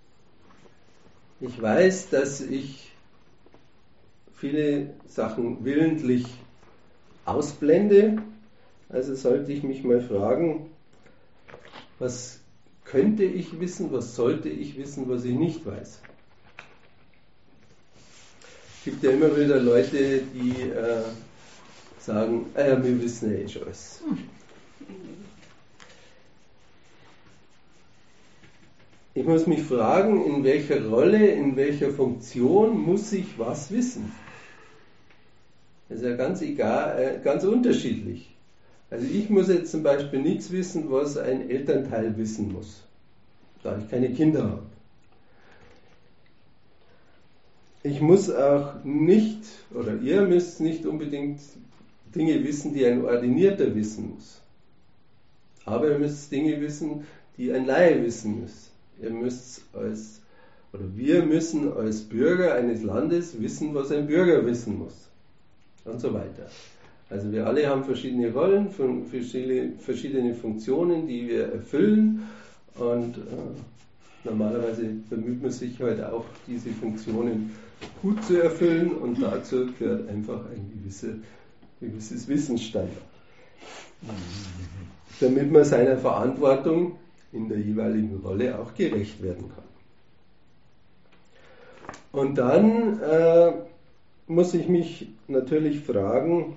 Ich weiß, dass ich viele Sachen willentlich ausblende, also sollte ich mich mal fragen, was könnte ich wissen, was sollte ich wissen, was ich nicht weiß. Es gibt ja immer wieder Leute, die äh, sagen, ah ja, wir wissen ja eh schon alles. Ich muss mich fragen, in welcher Rolle, in welcher Funktion muss ich was wissen? Das ist ja ganz egal, ganz unterschiedlich. Also ich muss jetzt zum Beispiel nichts wissen, was ein Elternteil wissen muss, da ich keine Kinder habe. Ich muss auch nicht, oder ihr müsst nicht unbedingt Dinge wissen, die ein Ordinierter wissen muss. Aber ihr müsst Dinge wissen, die ein Laie wissen muss. Ihr müsst als, oder wir müssen als Bürger eines Landes wissen, was ein Bürger wissen muss. Und so weiter. Also wir alle haben verschiedene Rollen, verschiedene Funktionen, die wir erfüllen. Und äh, normalerweise bemüht man sich halt auch, diese Funktionen gut zu erfüllen. Und dazu gehört einfach ein gewisser gewisses Wissensstandard, damit man seiner Verantwortung in der jeweiligen Rolle auch gerecht werden kann. Und dann äh, muss ich mich natürlich fragen,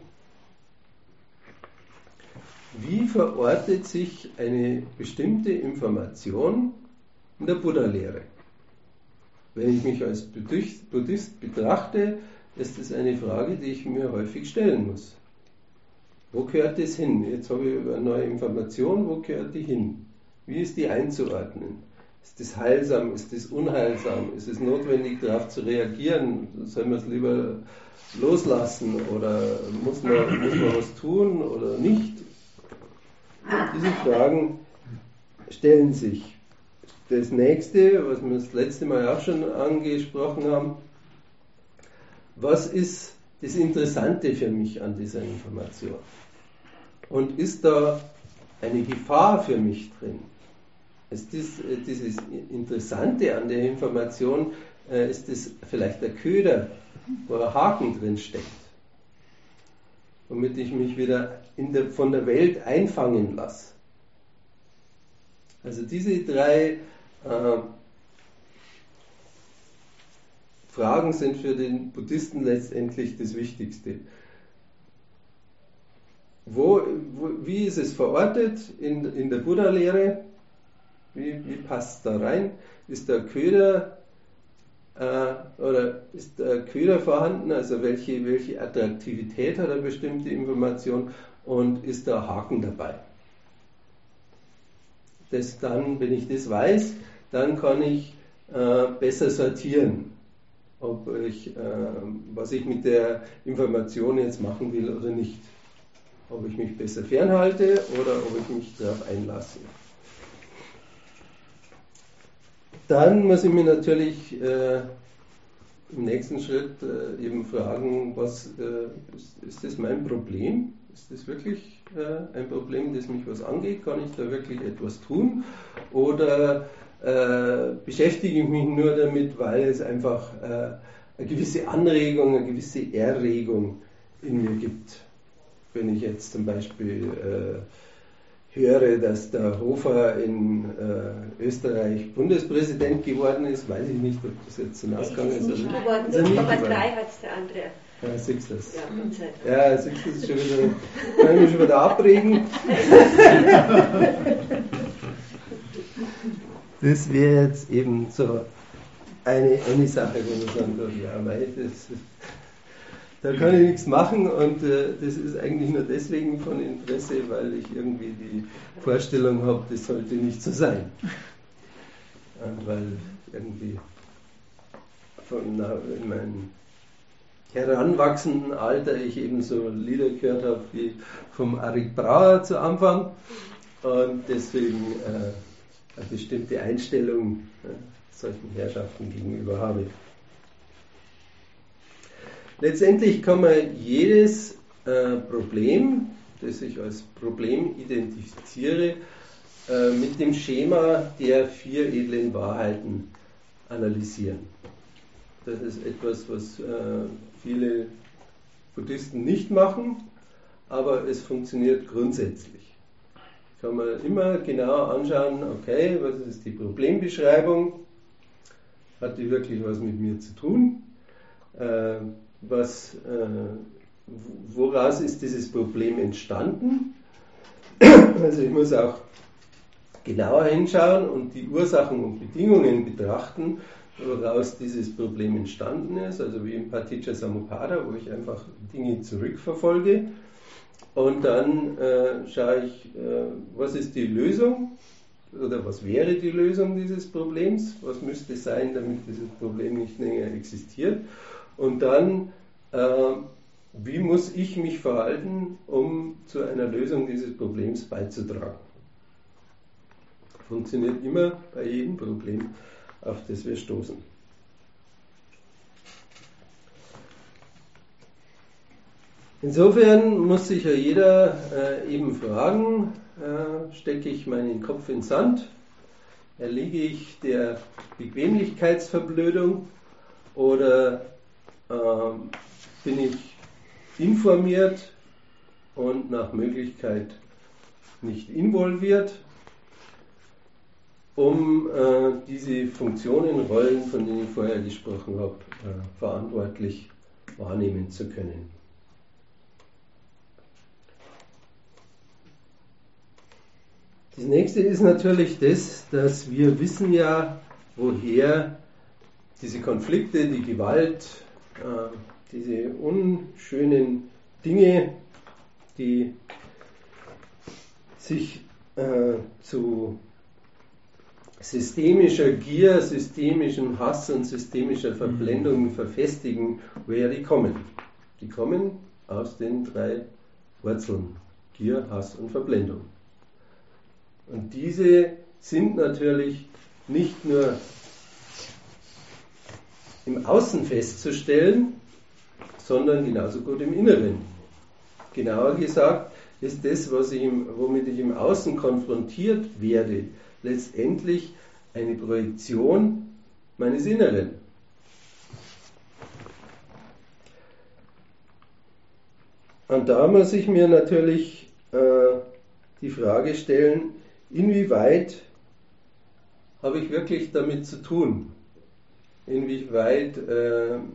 wie verortet sich eine bestimmte Information in der Buddha-Lehre? Wenn ich mich als Buddhist betrachte, ist das eine Frage, die ich mir häufig stellen muss. Wo gehört das hin? Jetzt habe ich eine neue Information, wo gehört die hin? Wie ist die einzuordnen? Ist das heilsam? Ist das unheilsam? Ist es notwendig, darauf zu reagieren? Soll man es lieber loslassen oder muss man, muss man was tun oder nicht? Diese Fragen stellen sich. Das nächste, was wir das letzte Mal auch schon angesprochen haben, was ist das Interessante für mich an dieser Information? Und ist da eine Gefahr für mich drin? Ist das, dieses Interessante an der Information, ist das vielleicht der Köder, wo ein Haken drin steckt, womit ich mich wieder in der, von der Welt einfangen lasse? Also diese drei äh, Fragen sind für den Buddhisten letztendlich das Wichtigste. Wo, wo, wie ist es verortet in, in der Buddha-Lehre? Wie, wie passt es da rein? Ist der Köder äh, oder ist der Köder vorhanden? Also welche, welche Attraktivität hat eine bestimmte Information und ist da Haken dabei? Das dann, wenn ich das weiß, dann kann ich äh, besser sortieren, ob ich, äh, was ich mit der Information jetzt machen will oder nicht. Ob ich mich besser fernhalte oder ob ich mich darauf einlasse. Dann muss ich mir natürlich äh, im nächsten Schritt äh, eben fragen, was äh, ist, ist das mein Problem? Ist das wirklich äh, ein Problem, das mich was angeht? Kann ich da wirklich etwas tun? Oder äh, beschäftige ich mich nur damit, weil es einfach äh, eine gewisse Anregung, eine gewisse Erregung in mir gibt? Wenn ich jetzt zum Beispiel äh, höre, dass der Hofer in äh, Österreich Bundespräsident geworden ist, weiß ich nicht, ob das jetzt ein Ausgang ist. Nicht oder geworden, ist nicht Nummer drei hat es der andere. Ja, siehst du das? Ja, Gott sei Dank. Ja, siehst du das schon wieder, kann ich mich schon wieder abregen. Das wäre jetzt eben so eine, eine Sache, wo man sagen würde, ja, mei, das, da kann ich nichts machen und äh, das ist eigentlich nur deswegen von Interesse, weil ich irgendwie die Vorstellung habe, das sollte nicht so sein. Und weil irgendwie von in meinem heranwachsenden Alter ich eben so Lieder gehört habe wie vom Arik Brauer zu Anfang und deswegen äh, eine bestimmte Einstellung äh, solchen Herrschaften gegenüber habe. Letztendlich kann man jedes äh, Problem, das ich als Problem identifiziere, äh, mit dem Schema der vier edlen Wahrheiten analysieren. Das ist etwas, was äh, viele Buddhisten nicht machen, aber es funktioniert grundsätzlich. Kann man immer genauer anschauen, okay, was ist die Problembeschreibung? Hat die wirklich was mit mir zu tun? Äh, was, äh, woraus ist dieses Problem entstanden? Also ich muss auch genauer hinschauen und die Ursachen und Bedingungen betrachten, woraus dieses Problem entstanden ist, also wie im Paticca Samuppada, wo ich einfach Dinge zurückverfolge und dann äh, schaue ich, äh, was ist die Lösung oder was wäre die Lösung dieses Problems, was müsste sein, damit dieses Problem nicht länger existiert und dann, äh, wie muss ich mich verhalten, um zu einer Lösung dieses Problems beizutragen. Funktioniert immer bei jedem Problem, auf das wir stoßen. Insofern muss sich ja jeder äh, eben fragen, äh, stecke ich meinen Kopf in den Sand, erliege ich der Bequemlichkeitsverblödung oder äh, bin ich informiert und nach Möglichkeit nicht involviert, um äh, diese Funktionen, Rollen, von denen ich vorher gesprochen habe, äh, verantwortlich wahrnehmen zu können. Das nächste ist natürlich das, dass wir wissen ja, woher diese Konflikte, die Gewalt, äh, diese unschönen Dinge, die sich äh, zu systemischer Gier, systemischem Hass und systemischer Verblendung verfestigen, woher die kommen. Die kommen aus den drei Wurzeln: Gier, Hass und Verblendung. Und diese sind natürlich nicht nur im Außen festzustellen, sondern genauso gut im Inneren. Genauer gesagt ist das, was ich im, womit ich im Außen konfrontiert werde, letztendlich eine Projektion meines Inneren. Und da muss ich mir natürlich äh, die Frage stellen, inwieweit habe ich wirklich damit zu tun? Inwieweit äh, äh,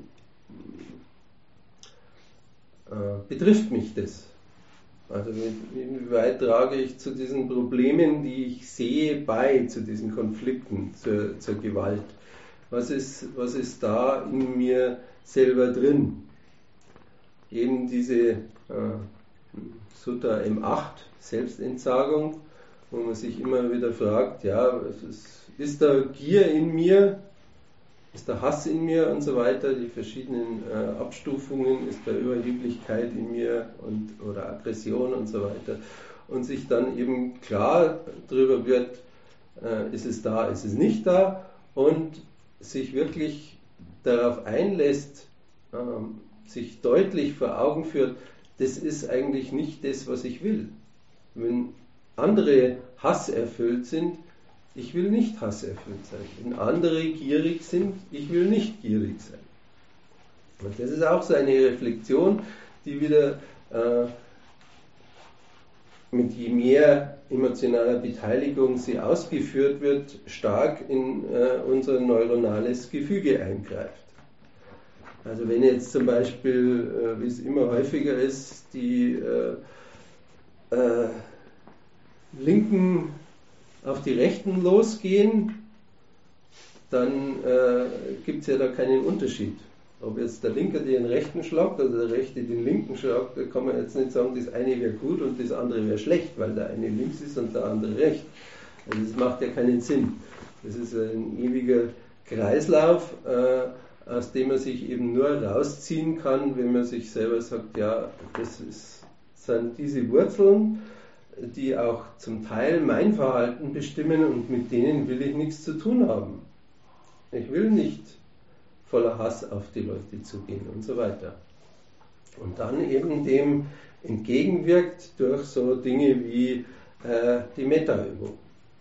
betrifft mich das? Also inwieweit trage ich zu diesen Problemen, die ich sehe, bei, zu diesen Konflikten, zur, zur Gewalt? Was ist, was ist da in mir selber drin? Eben diese äh, Sutta M acht, Selbstentsagung, wo man sich immer wieder fragt, ja, ist, ist da Gier in mir? Ist da Hass in mir und so weiter, die verschiedenen äh, Abstufungen, ist da Überheblichkeit in mir und, oder Aggression und so weiter. Und sich dann eben klar darüber wird, äh, ist es da, ist es nicht da, und sich wirklich darauf einlässt, äh, sich deutlich vor Augen führt, das ist eigentlich nicht das, was ich will. Wenn andere hasserfüllt sind, ich will nicht hasserfüllt sein. Wenn andere gierig sind, ich will nicht gierig sein. Und das ist auch so eine Reflexion, die wieder äh, mit je mehr emotionaler Beteiligung sie ausgeführt wird, stark in äh, unser neuronales Gefüge eingreift. Also wenn jetzt zum Beispiel, äh, wie es immer häufiger ist, die äh, äh, Linken auf die Rechten losgehen, dann äh, gibt es ja da keinen Unterschied. Ob jetzt der Linke den Rechten schlagt oder der Rechte den Linken schlagt, da kann man jetzt nicht sagen, das eine wäre gut und das andere wäre schlecht, weil der eine links ist und der andere rechts. Also das macht ja keinen Sinn. Das ist ein ewiger Kreislauf, äh, aus dem man sich eben nur rausziehen kann, wenn man sich selber sagt, ja, das ist, sind diese Wurzeln, die auch zum Teil mein Verhalten bestimmen, und mit denen will ich nichts zu tun haben. Ich will nicht voller Hass auf die Leute zugehen und so weiter. Und dann eben dem entgegenwirkt durch so Dinge wie äh, die Metta-Übung.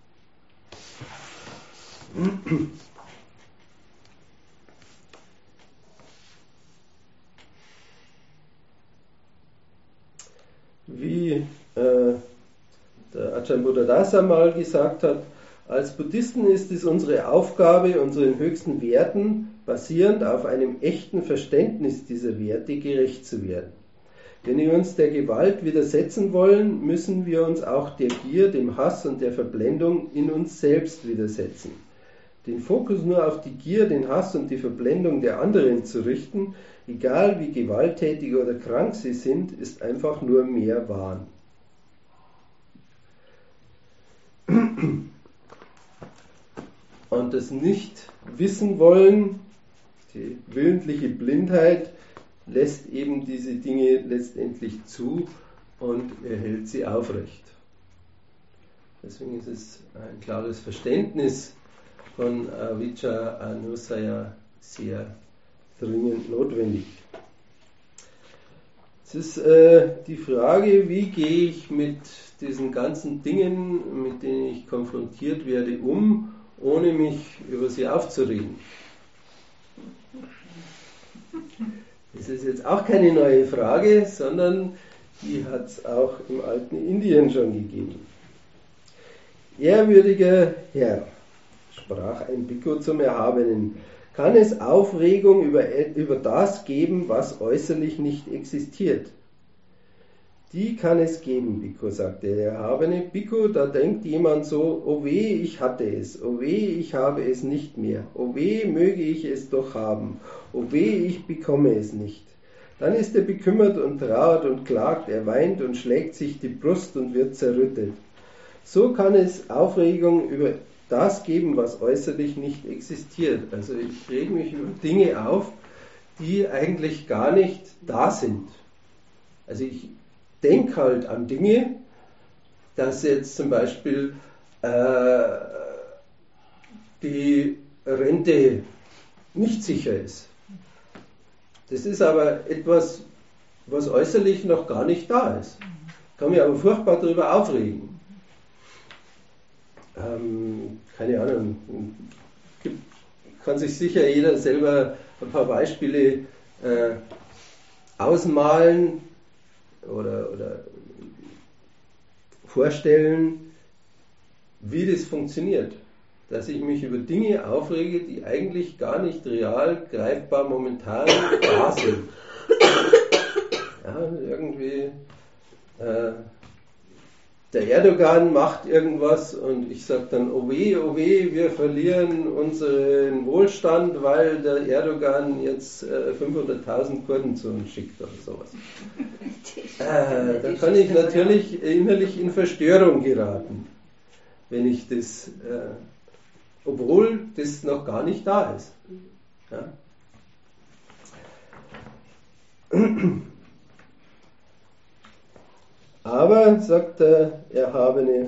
Wie äh, der Ajahn Buddhadasa mal gesagt hat, als Buddhisten ist es unsere Aufgabe, unseren höchsten Werten basierend auf einem echten Verständnis dieser Werte gerecht zu werden. Wenn wir uns der Gewalt widersetzen wollen, müssen wir uns auch der Gier, dem Hass und der Verblendung in uns selbst widersetzen. Den Fokus nur auf die Gier, den Hass und die Verblendung der anderen zu richten, egal wie gewalttätig oder krank sie sind, ist einfach nur mehr Wahn. Und das Nicht-Wissen-Wollen, die willentliche Blindheit, lässt eben diese Dinge letztendlich zu und erhält sie aufrecht. Deswegen ist es ein klares Verständnis von Avijja Anusaya sehr dringend notwendig. Es ist äh, die Frage, wie gehe ich mit diesen ganzen Dingen, mit denen ich konfrontiert werde, um, ohne mich über sie aufzuregen. Das ist jetzt auch keine neue Frage, sondern Die hat es auch im alten Indien schon gegeben. Ehrwürdiger Herr, sprach ein Bhikkhu zum Erhabenen, kann es Aufregung über, über das geben, was äußerlich nicht existiert? Die kann es geben, Bhikkhu, sagte der Erhabene. Bhikkhu, da denkt jemand so, oh weh, ich hatte es, oh weh, ich habe es nicht mehr, oh weh, möge ich es doch haben, oh weh, ich bekomme es nicht. Dann ist er bekümmert und trauert und klagt, er weint und schlägt sich die Brust und wird zerrüttet. So kann es Aufregung über das geben, was äußerlich nicht existiert. Also ich rege mich über Dinge auf, die eigentlich gar nicht da sind. Also ich denke halt an Dinge, dass jetzt zum Beispiel äh, die Rente nicht sicher ist. Das ist aber etwas, was äußerlich noch gar nicht da ist. Ich kann mich aber furchtbar darüber aufregen. Ähm, keine Ahnung, gibt, kann sich sicher jeder selber ein paar Beispiele äh, ausmalen oder, oder vorstellen, wie das funktioniert. Dass ich mich über Dinge aufrege, die eigentlich gar nicht real, greifbar, momentan da sind. Ja, irgendwie äh, der Erdogan macht irgendwas und ich sage dann, oh weh, oh weh, wir verlieren unseren Wohlstand, weil der Erdogan jetzt äh, fünfhunderttausend Kurden zu uns schickt oder sowas. Äh, da kann ich natürlich innerlich in Verstörung geraten, wenn ich das, äh, obwohl das noch gar nicht da ist. Ja? Aber, sagt der Erhabene,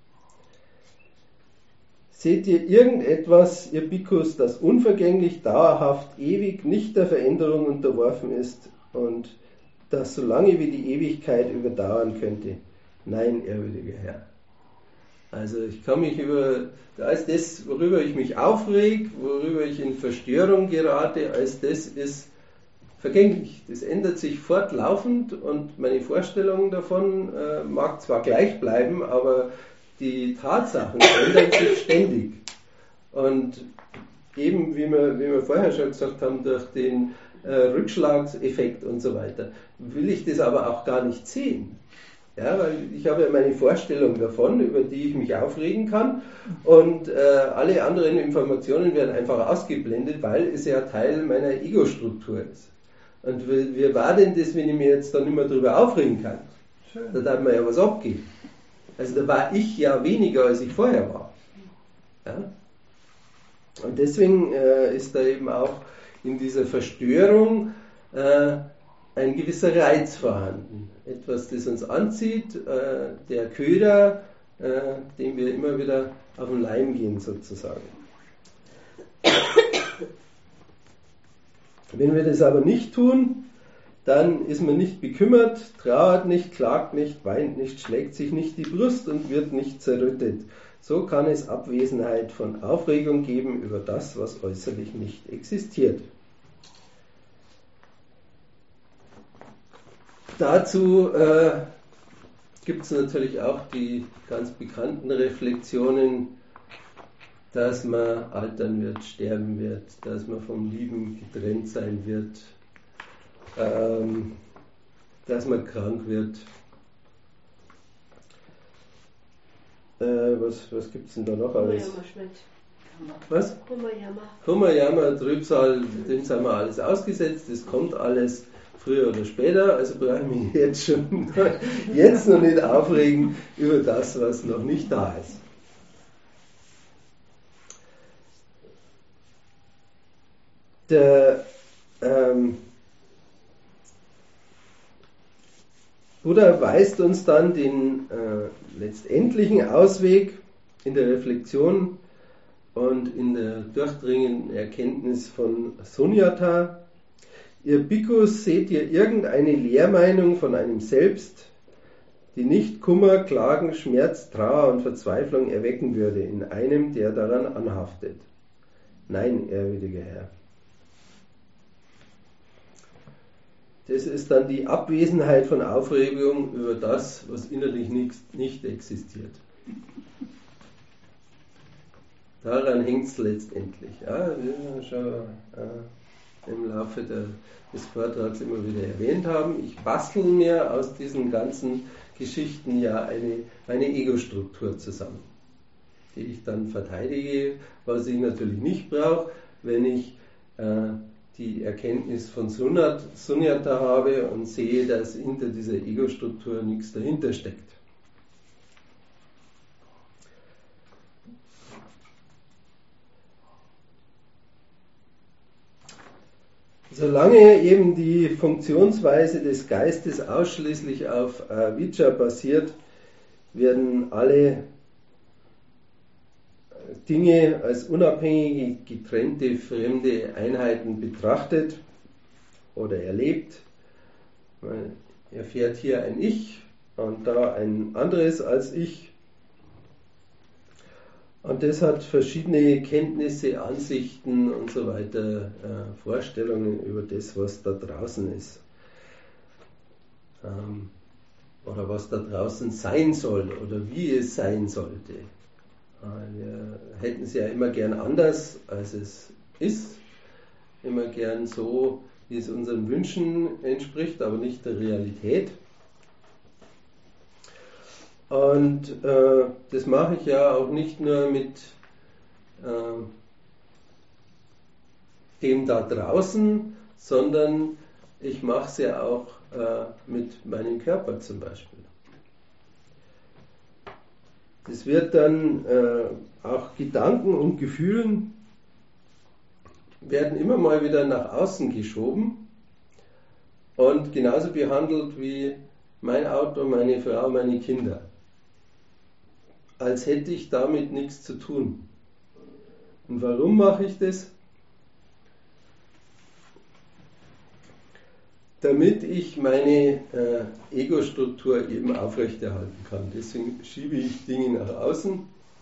seht ihr irgendetwas, ihr Bhikkhus, das unvergänglich, dauerhaft, ewig, nicht der Veränderung unterworfen ist und das so lange wie die Ewigkeit überdauern könnte? Nein, ehrwürdiger Herr. Also ich kann mich über, da ist das, worüber ich mich aufreg, worüber ich in Verstörung gerate, als das ist vergänglich. Das ändert sich fortlaufend und meine Vorstellung davon äh, mag zwar gleich bleiben, aber die Tatsachen ändern sich ständig. Und eben, wie wir, wie wir vorher schon gesagt haben, durch den äh, Rückschlagseffekt und so weiter, will ich das aber auch gar nicht sehen. Ja, weil ich habe ja meine Vorstellung davon, über die ich mich aufregen kann, und äh, alle anderen Informationen werden einfach ausgeblendet, weil es ja Teil meiner Ego-Struktur ist. Und wie, wie war denn das, wenn ich mir jetzt da nicht mehr drüber aufregen kann? Schön. Da darf man ja was abgeben. Also da war ich ja weniger, als ich vorher war. Ja? Und deswegen äh, ist da eben auch in dieser Verstörung äh, ein gewisser Reiz vorhanden. Etwas, das uns anzieht, äh, der Köder, äh, dem wir immer wieder auf den Leim gehen sozusagen. Wenn wir das aber nicht tun, dann ist man nicht bekümmert, trauert nicht, klagt nicht, weint nicht, schlägt sich nicht die Brust und wird nicht zerrüttet. So kann es Abwesenheit von Aufregung geben über das, was äußerlich nicht existiert. Dazu äh, gibt es natürlich auch die ganz bekannten Reflexionen, dass man altern wird, sterben wird, dass man vom Lieben getrennt sein wird, ähm, dass man krank wird. Äh, was was gibt es denn da noch alles? Was? Kummerjammer. Kummerjammer, Trübsal, dem sind wir alles ausgesetzt, das kommt alles früher oder später, also brauche ich mich jetzt schon jetzt noch nicht aufregen über das, was noch nicht da ist. Der ähm, Buddha weist uns dann den äh, letztendlichen Ausweg in der Reflexion und in der durchdringenden Erkenntnis von Sunyata. Ihr Bhikkhus, seht ihr irgendeine Lehrmeinung von einem Selbst, die nicht Kummer, Klagen, Schmerz, Trauer und Verzweiflung erwecken würde in einem, der daran anhaftet? Nein, ehrwürdiger Herr. das ist dann die Abwesenheit von Aufregung über das, was innerlich nicht, nicht existiert. Daran hängt es letztendlich. Ja, wie wir schon äh, im Laufe der, des Vortrags immer wieder erwähnt haben, ich bastel mir aus diesen ganzen Geschichten ja eine, eine Ego-Struktur zusammen, die ich dann verteidige, was ich natürlich nicht brauche, wenn ich äh, die Erkenntnis von Sunyata habe und sehe, dass hinter dieser Ego-Struktur nichts dahinter steckt. Solange eben die Funktionsweise des Geistes ausschließlich auf Avijja basiert, werden alle Dinge als unabhängige, getrennte, fremde Einheiten betrachtet oder erlebt. Man erfährt hier ein Ich und da ein anderes als Ich. Und das hat verschiedene Kenntnisse, Ansichten und so weiter, äh, Vorstellungen über das, was da draußen ist. Ähm, oder was da draußen sein soll oder wie es sein sollte. Äh, wir hätten es ja immer gern anders, als es ist. Immer gern so, wie es unseren Wünschen entspricht, aber nicht der Realität. Und äh, das mache ich ja auch nicht nur mit äh, dem da draußen, sondern ich mache es ja auch äh, mit meinem Körper zum Beispiel. Das wird dann äh, auch Gedanken und Gefühlen werden immer mal wieder nach außen geschoben und genauso behandelt wie mein Auto, meine Frau, meine Kinder. Als hätte ich damit nichts zu tun. Und warum mache ich das? Damit ich meine äh, Ego-Struktur eben aufrechterhalten kann. Deswegen schiebe ich Dinge nach außen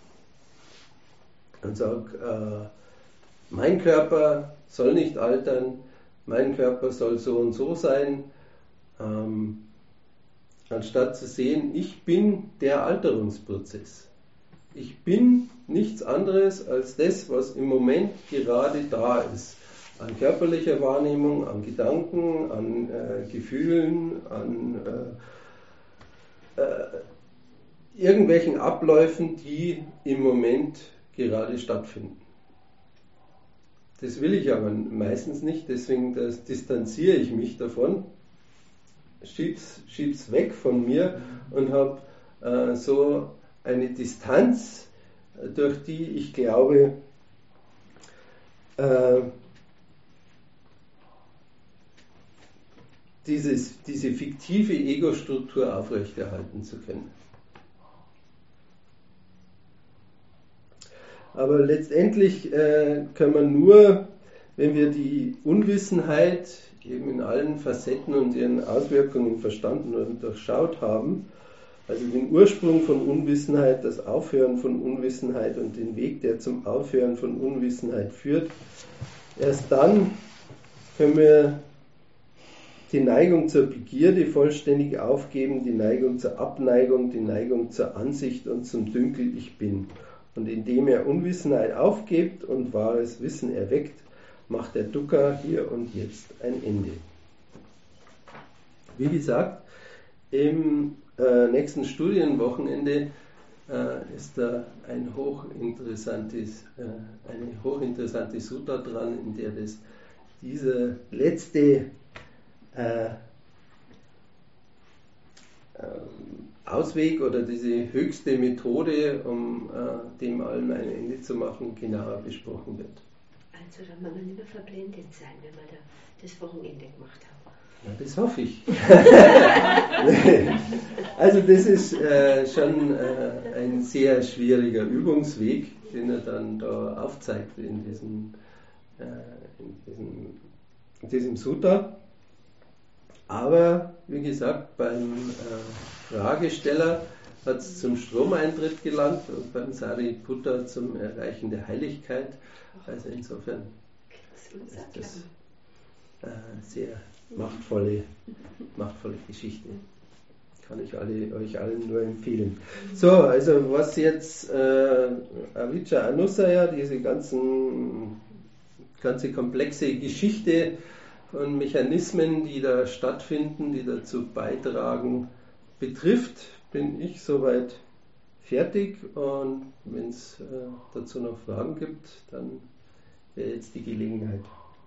und sage, äh, mein Körper soll nicht altern, mein Körper soll so und so sein, ähm, anstatt zu sehen, ich bin der Alterungsprozess. Ich bin nichts anderes als das, was im Moment gerade da ist. An körperlicher Wahrnehmung, an Gedanken, an äh, Gefühlen, an äh, äh, irgendwelchen Abläufen, die im Moment gerade stattfinden. Das will ich aber meistens nicht, deswegen das distanziere ich mich davon, schieb's, schieb's weg von mir und habe äh, so eine Distanz, durch die ich glaube, äh, dieses, diese fiktive Ego-Struktur aufrechterhalten zu können. Aber letztendlich äh, kann man nur, wenn wir die Unwissenheit eben in allen Facetten und ihren Auswirkungen verstanden und durchschaut haben, also den Ursprung von Unwissenheit, das Aufhören von Unwissenheit und den Weg, der zum Aufhören von Unwissenheit führt, erst dann können wir die Neigung zur Begierde vollständig aufgeben, die Neigung zur Abneigung, die Neigung zur Ansicht und zum Dünkel Ich Bin. Und indem er Unwissenheit aufgibt und wahres Wissen erweckt, macht der Dukkha hier und jetzt ein Ende. Wie gesagt, im äh, nächsten Studienwochenende äh, ist da ein hochinteressantes, äh, eine hochinteressante Sutta dran, in der das dieser letzte äh, äh, Ausweg oder diese höchste Methode, um äh, dem allem ein Ende zu machen, genauer besprochen wird. Also da muss man nicht mehr verblendet sein, wenn wir da das Wochenende gemacht haben. Ja, das hoffe ich. Also das ist äh, schon äh, ein sehr schwieriger Übungsweg, den er dann da aufzeigt in diesem, äh, in diesem, in diesem Sutta. Aber wie gesagt, beim äh, Fragesteller hat es zum Stromeintritt gelangt und beim Sariputta zum Erreichen der Heiligkeit. Also insofern ist das äh, sehr machtvolle, machtvolle Geschichte. Kann ich alle, euch allen nur empfehlen. So, also was jetzt äh, Avijja Anusaya, diese ganzen, ganze komplexe Geschichte von Mechanismen, die da stattfinden, die dazu beitragen, betrifft, bin ich soweit fertig, und wenn es äh, dazu noch Fragen gibt, dann wäre jetzt die Gelegenheit.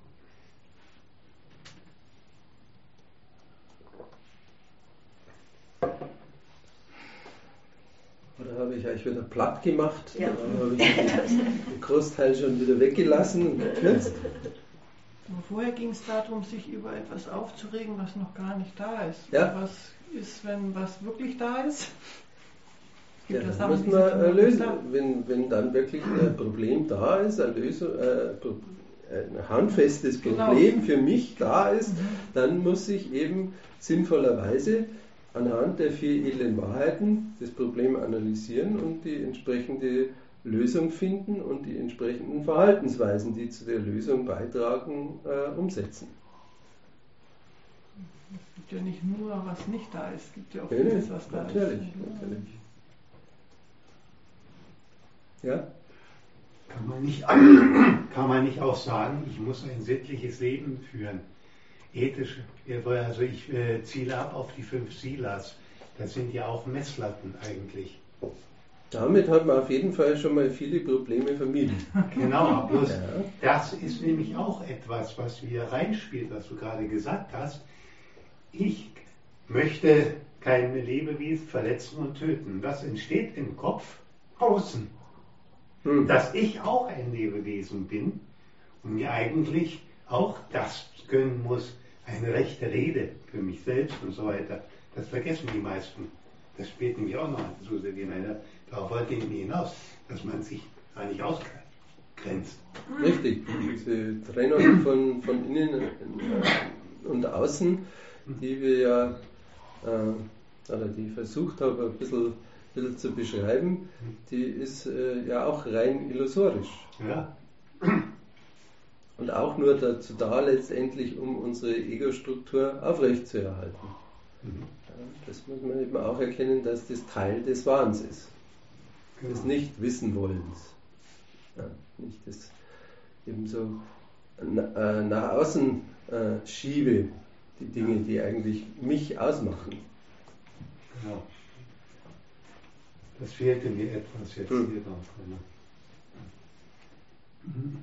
Oder habe ich euch wieder platt gemacht? Ja. Oder habe ich den Großteil schon wieder weggelassen und gekürzt? Aber vorher ging es darum, sich über etwas aufzuregen, was noch gar nicht da ist. Ja. Was ist, wenn was wirklich da ist? Es gibt Ja, ja das Sachen, muss die man sind äh, noch lösen. nicht da. Wenn, wenn dann wirklich ein Problem da ist, eine Lösung, äh, ein handfestes Problem Genau. für mich da ist, Mhm. dann muss ich eben sinnvollerweise anhand der vier edlen Wahrheiten das Problem analysieren und die entsprechende Lösung finden und die entsprechenden Verhaltensweisen, die zu der Lösung beitragen, äh, umsetzen. Es gibt ja nicht nur, was nicht da ist, es gibt ja auch Ja, vieles, was da natürlich, ist. natürlich. Ja? Kann man nicht, kann man nicht auch sagen, ich muss ein sittliches Leben führen? Ethisch, also ich äh, ziele ab auf die fünf Silas. Das sind ja auch Messlatten eigentlich. Damit hat man auf jeden Fall schon mal viele Probleme vermieden. Genau, bloß Ja. das ist nämlich auch etwas, was hier reinspielt, was du gerade gesagt hast. Ich möchte keine Lebewesen verletzen und töten. Das entsteht im Kopf außen. Hm. Dass ich auch ein Lebewesen bin und mir eigentlich auch das gönnen muss, eine rechte Rede für mich selbst und so weiter. Das vergessen die meisten. Das spielt nämlich auch noch zu sehr hinein. Darauf wollte ich hinaus, dass man sich gar nicht ausgrenzt. Richtig, diese Trennung von, von innen und außen, die wir ja, äh, oder die ich versucht habe, ein bisschen, bisschen zu beschreiben, die ist äh, ja auch rein illusorisch. Ja. Und auch nur dazu da, letztendlich, um unsere Ego-Struktur aufrechtzuerhalten. Mhm. Ja, das muss man eben auch erkennen, dass das Teil des Wahns ist. Genau. Des Nicht-Wissen-Wollens. Ja, nicht das eben so na, äh, nach außen äh, schiebe, die Dinge, die eigentlich mich ausmachen. Genau. Das fehlte mir etwas jetzt Hm. hier drauf. Mhm.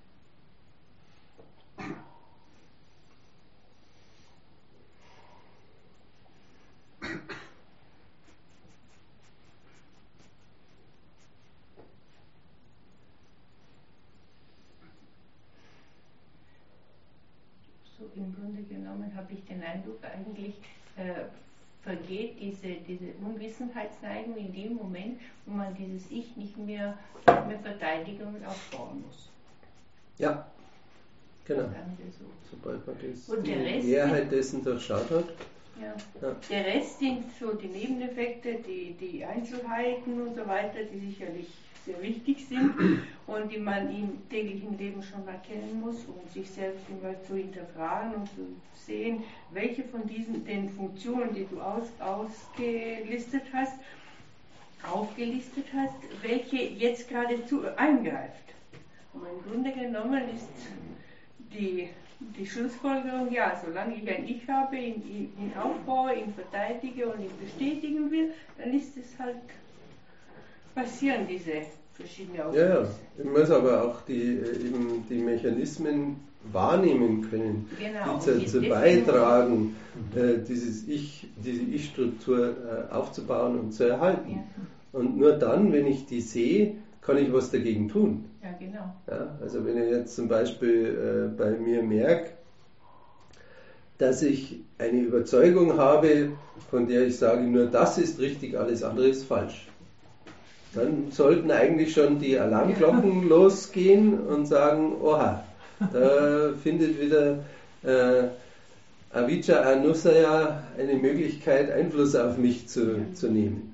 So im Grunde genommen habe ich den Eindruck, eigentlich äh, vergeht diese, diese Unwissenheitsneigung in dem Moment, wo man dieses Ich nicht mehr, nicht mehr verteidigen und aufbauen muss. Ja, genau. Sagen wir so. Sobald man das, Und der die Rest Mehrheit dessen durchschaut hat. Ja. Ja. Der Rest sind so die Nebeneffekte, die, die Einzelheiten und so weiter, die sicherlich sehr wichtig sind und die man im täglichen Leben schon erkennen muss, um sich selbst immer zu hinterfragen und zu sehen, welche von diesen den Funktionen, die du aus, ausgelistet hast, aufgelistet hast, welche jetzt geradezu eingreift. Und im Grunde genommen ist die Die Schlussfolgerung, ja, solange ich ein Ich habe, ihn, ihn, ihn aufbaue, ihn verteidige und ihn bestätigen will, dann ist es halt, passieren diese verschiedenen Ja, Auflöse. ja. Ich muss aber auch die, eben die Mechanismen wahrnehmen können, Genau, die und dazu die beitragen, äh, dieses Ich, diese Ich-Struktur äh, aufzubauen und zu erhalten. Ja. Und nur dann, wenn ich die sehe, kann ich was dagegen tun. Ja, genau. Ja, also wenn ich jetzt zum Beispiel äh, bei mir merke, dass ich eine Überzeugung habe, von der ich sage, nur das ist richtig, alles andere ist falsch, dann sollten eigentlich schon die Alarmglocken losgehen und sagen, oha, da findet wieder äh, Avijja Anusaya eine Möglichkeit, Einfluss auf mich zu, zu nehmen.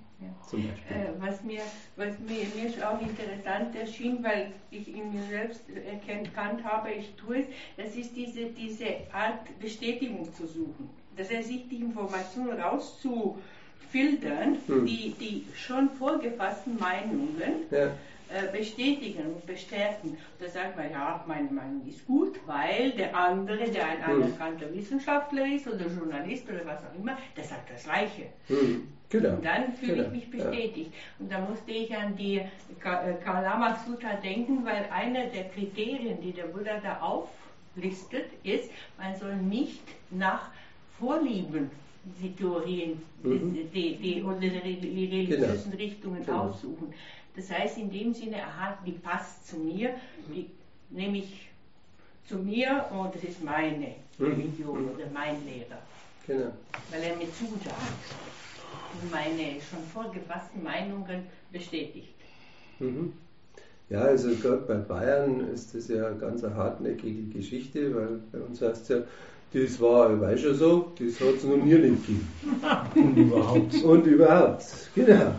zum Beispiel. Äh, was mir, was mir, mir auch interessant erschien, weil ich in mir selbst erkannt habe, ich tue es, das ist diese, diese Art Bestätigung zu suchen. Das heißt, sich die Informationen rauszufiltern, hm. die, die schon vorgefassten Meinungen ja. bestätigen und bestärken. Da sagt man, ja, meine Meinung ist gut, weil der andere, der ein anerkannter Wissenschaftler ist oder Journalist oder was auch immer, der sagt das Gleiche. Hm. Genau. Und dann fühle genau. ich mich bestätigt. Ja. Und da musste ich an die Kalama Sutta denken, weil einer der Kriterien, die der Buddha da auflistet, ist, man soll nicht nach Vorlieben die Theorien mhm. die, die, oder die religiösen genau. Richtungen genau. aussuchen. Das heißt in dem Sinne, aha, die passt zu mir, die nehme ich zu mir und das ist meine mhm. Religion mhm. oder mein Lehrer. Genau. Weil er mir zusagt und meine schon vorgefassten Meinungen bestätigt. Mhm. Ja, also gerade bei Bayern ist das ja eine ganz eine hartnäckige Geschichte, weil bei uns heißt es ja, das war, ich weiß schon so, das hat es noch nie nicht gegeben. Und überhaupt. Und überhaupt, genau.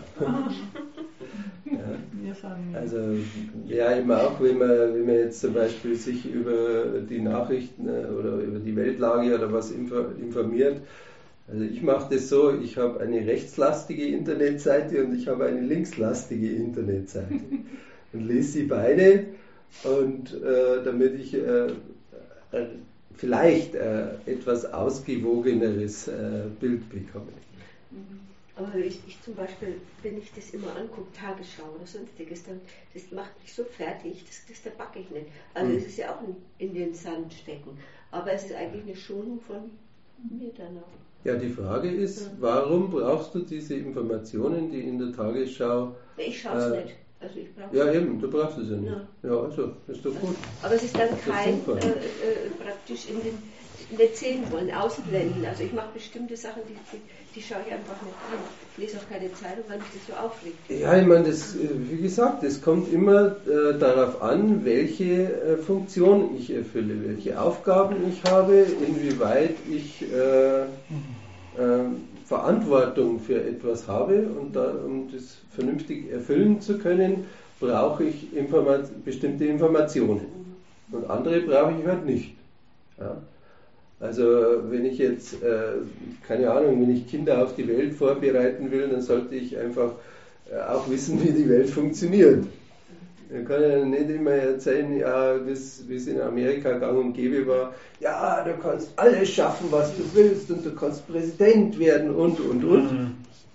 Ja. Also, ja, eben auch, wenn man, wenn man jetzt zum Beispiel sich über die Nachrichten oder über die Weltlage oder was informiert, also ich mache das so, ich habe eine rechtslastige Internetseite und ich habe eine linkslastige Internetseite und lese sie beide und äh, damit ich äh, äh, vielleicht äh, etwas ausgewogeneres äh, Bild bekomme. Aber ich, ich zum Beispiel, wenn ich das immer angucke, Tagesschau oder sonstiges, dann das macht mich so fertig, das, das da backe ich nicht. Also es hm. ist ja auch in, in den Sand stecken, aber es ist eigentlich eine Schonung von mir dann auch. Ja, die Frage ist, ja. warum brauchst du diese Informationen, die in der Tagesschau... Ich schaue es äh, nicht. Also ich brauche ja, eben, du brauchst es ja nicht. Ja, ja also, ist doch gut. Aber es ist dann kein, äh, äh, praktisch in den, nicht sehen wollen, ausblenden. Also ich mache bestimmte Sachen, die, die, die schaue ich einfach nicht an. Ich lese auch keine Zeitung, weil mich das so aufregt. Ja, ich meine, das, wie gesagt, es kommt immer äh, darauf an, welche äh, Funktion ich erfülle, welche Aufgaben ich habe, inwieweit ich äh, äh, Verantwortung für etwas habe und da, um das vernünftig erfüllen zu können, brauche ich Informa- bestimmte Informationen und andere brauche ich halt nicht. Ja? Also wenn ich jetzt, äh, keine Ahnung, wenn ich Kinder auf die Welt vorbereiten will, dann sollte ich einfach äh, auch wissen, wie die Welt funktioniert. Man kann ja nicht immer erzählen, ja, wie es in Amerika gang und gäbe war, ja, du kannst alles schaffen, was du willst und du kannst Präsident werden und, und, und. Mhm.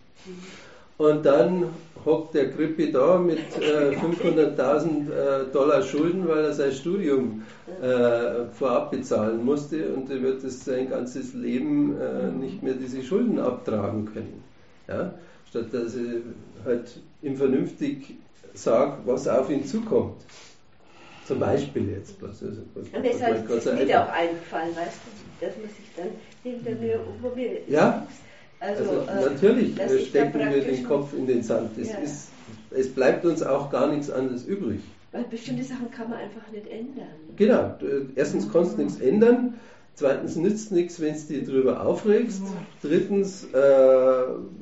Und dann hockt der Krippi da mit äh, fünfhunderttausend äh, Dollar Schulden, weil er sein Studium äh, vorab bezahlen musste und er wird es sein ganzes Leben äh, nicht mehr diese Schulden abtragen können. Ja? Statt dass er halt ihm vernünftig sagt, was auf ihn zukommt. Zum Beispiel jetzt. Also, und deshalb ist mir da auch eingefallen, weißt du, dass man sich dann hinter mir, wo mir ja, also, also natürlich äh, stecken wir den Kopf in den Sand. Es, ja. ist, es bleibt uns auch gar nichts anderes übrig. Weil bestimmte Sachen kann man einfach nicht ändern. Genau. Erstens kannst du nichts ändern. Zweitens nützt nichts, wenn du dich darüber aufregst. Drittens äh,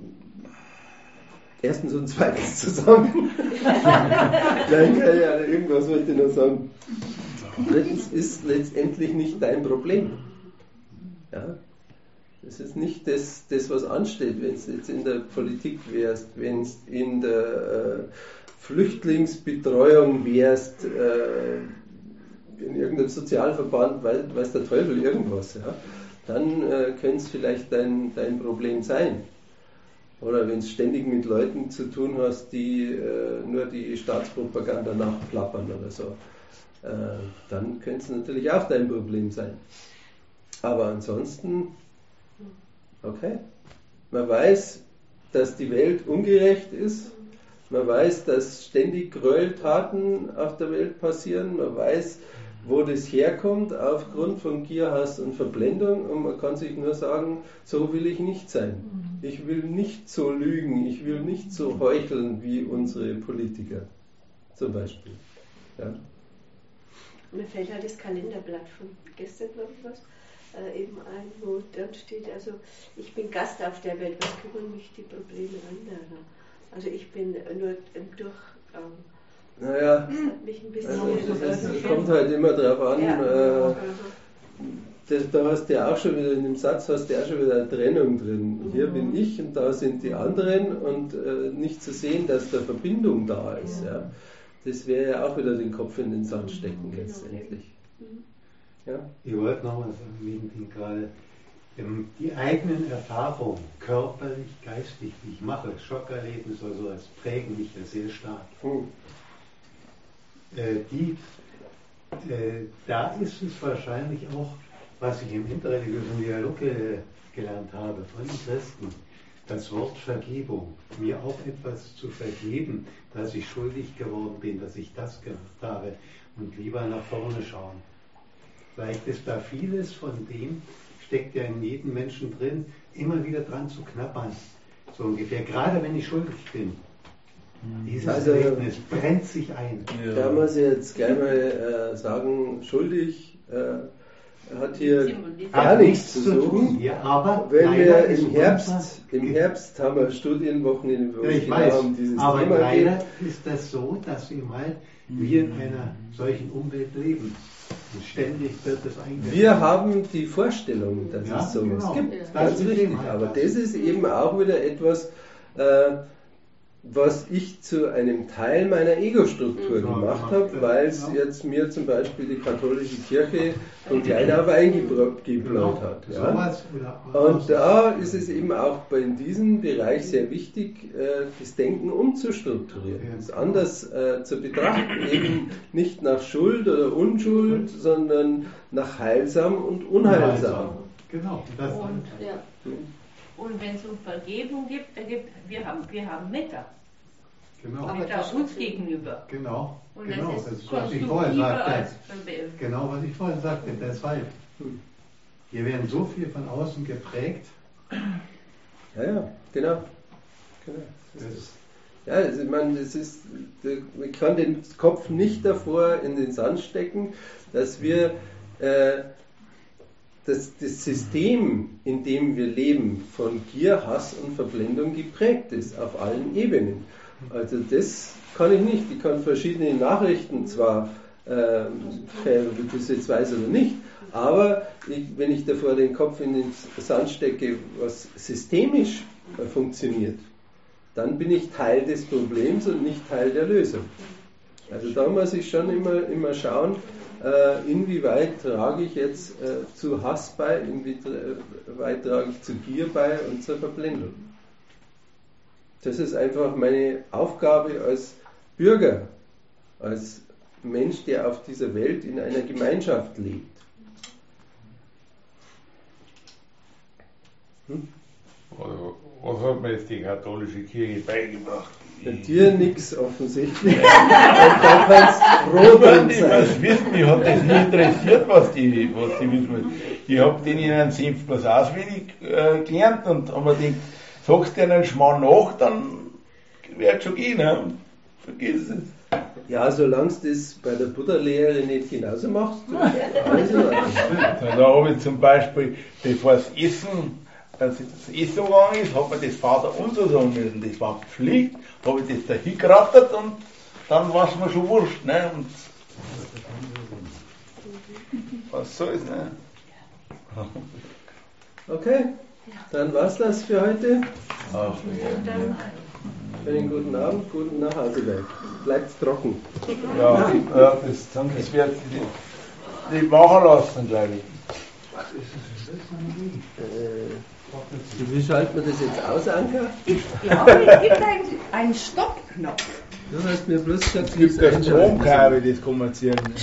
Erstens und zweitens zusammen. Dann kann ja irgendwas wollte ich noch sagen. Drittens ist letztendlich nicht dein Problem. Ja? Das ist nicht das, das was ansteht, wenn du jetzt in der Politik wärst, wenn du in der äh, Flüchtlingsbetreuung wärst, äh, in irgendeinem Sozialverband, weiß, weiß der Teufel irgendwas. Ja? Dann äh, könnte es vielleicht dein, dein Problem sein. Oder wenn du ständig mit Leuten zu tun hast, die äh, nur die Staatspropaganda nachplappern oder so, äh, dann könnte es natürlich auch dein Problem sein. Aber ansonsten, okay, man weiß, dass die Welt ungerecht ist, man weiß, dass ständig Gräueltaten auf der Welt passieren, man weiß, wo das herkommt aufgrund von Gier, Hass und Verblendung und man kann sich nur sagen, so will ich nicht sein. Ich will nicht so lügen, ich will nicht so heucheln wie unsere Politiker zum Beispiel. Ja. Mir fällt halt das Kalenderblatt von gestern, glaube ich, was, äh, eben ein, wo dann steht, also ich bin Gast auf der Welt, was kümmern mich die Probleme anderer? Also ich bin nur durch... Ähm, Naja, das hat mich ein bisschen... also es kommt halt immer darauf an, Ja. äh, das, da hast du ja auch schon wieder, in dem Satz hast du ja auch schon wieder eine Trennung drin. Hier bin ich und da sind die anderen und äh, nicht zu sehen, dass da Verbindung da ist. Ja. Das wäre ja auch wieder den Kopf in den Sand stecken letztendlich. Ja? Ich wollte noch mal sagen, wegen dem gerade, ähm, die eigenen Erfahrungen, körperlich, geistig, die ich mache, Schockerlebnis oder so, das prägen mich ja sehr stark. Hm. Äh, die, äh, da ist es wahrscheinlich auch, was ich im interreligiösen Dialog äh, gelernt habe von den Christen, das Wort Vergebung, mir auch etwas zu vergeben, dass ich schuldig geworden bin, dass ich das gemacht habe und lieber nach vorne schauen. Vielleicht ist da vieles von dem, steckt ja in jedem Menschen drin, immer wieder dran zu knabbern, so ungefähr, gerade wenn ich schuldig bin. Dieses Also, Erlebnis brennt sich ein. Ja. Da muss ich jetzt gleich mal äh, sagen, schuldig äh, hat hier gar nichts zu tun. Hier, aber wenn wir im Herbst, im Herbst haben wir Studienwochenende, wo ja, ich genau weiß, um dieses aber Thema leider geht. ist das so, dass wir mal wir in einer solchen Umwelt leben. Und ständig wird es eingesetzt. Wir haben die Vorstellung, dass ja, es sowas genau. gibt. Ja. Ganz Das richtig. halt Aber das. das ist eben auch wieder etwas, äh, was ich zu einem Teil meiner Ego-Struktur Mhm. gemacht Ja, habe, ja. weil es Ja. jetzt mir zum Beispiel die katholische Kirche von klein auf eingebläut Genau. hat. Ja. Sowas oder Und da ist es eben auch bei in diesem Bereich sehr wichtig, äh, das Denken umzustrukturieren, Ja. es anders äh, zu betrachten, eben nicht nach Schuld oder Unschuld, sondern nach heilsam und unheilsam. Genau. Das Und, Ja. und wenn es um Vergebung gibt, da gibt wir haben wir haben Meta, Genau. Aber Meta das- uns gegenüber. Genau. Und Genau. das Das ist ist, was ich vorhin konstruktiver sagte. als Verbe- Genau, was ich vorhin sagte. Deshalb. Wir werden so viel von außen geprägt. Ja, ja, genau. genau. Das Das ist, ja, also ich meine, das ist, man kann den Kopf nicht davor in den Sand stecken, dass wir äh, dass das System, in dem wir leben, von Gier, Hass und Verblendung geprägt ist, auf allen Ebenen. Also das kann ich nicht. Ich kann verschiedene Nachrichten zwar, äh, ob ich das jetzt weiß oder nicht, aber ich, wenn ich davor den Kopf in den Sand stecke, was systemisch äh, funktioniert, dann bin ich Teil des Problems und nicht Teil der Lösung. Also da muss ich schon immer, immer schauen, äh, inwieweit trage ich jetzt äh, zu Hass bei, inwieweit trage ich zu Gier bei und zur Verblendung. Das ist einfach meine Aufgabe als Bürger, als Mensch, der auf dieser Welt in einer Gemeinschaft lebt. Hm? Also, was hat mir jetzt die katholische Kirche beigebracht? Bei dir nichts offensichtlich. Und dann kannst du froh drin Ich sein. muss wissen, mich hat das nie interessiert, was die, was die wissen wollen. Ich habe denen in einem Senf bloß auswendig äh, gelernt und habe mir gedacht, sagst du einen Schmarrn nach, dann wird es schon gehen. Ne? Und vergiss es. Ja, solange du das bei der Buddha-Lehre nicht genauso machst, alles in Ordnung. Da habe ich zum Beispiel, bevor das Essen, als das Essen gegangen ist, hat man das Vater unser sagen müssen. Das war Pflicht, habe ich das da hingerattert und dann war es mir schon wurscht. Ne? Und was so ist, ne? Okay, dann war's das für heute. Ach, ja. Einen guten Abend, guten Nachhauseweg. Bleibt trocken. Ja, ja, das, das wird die, die machen lassen, glaube ich. Äh, wie schalten wir das jetzt aus, Anka? Ich glaube, es gibt einen, einen Stoppknopf. Du hast mir bloß gesagt, Es wie es gibt das einschalten soll. Stromkabel, das kommerzielle.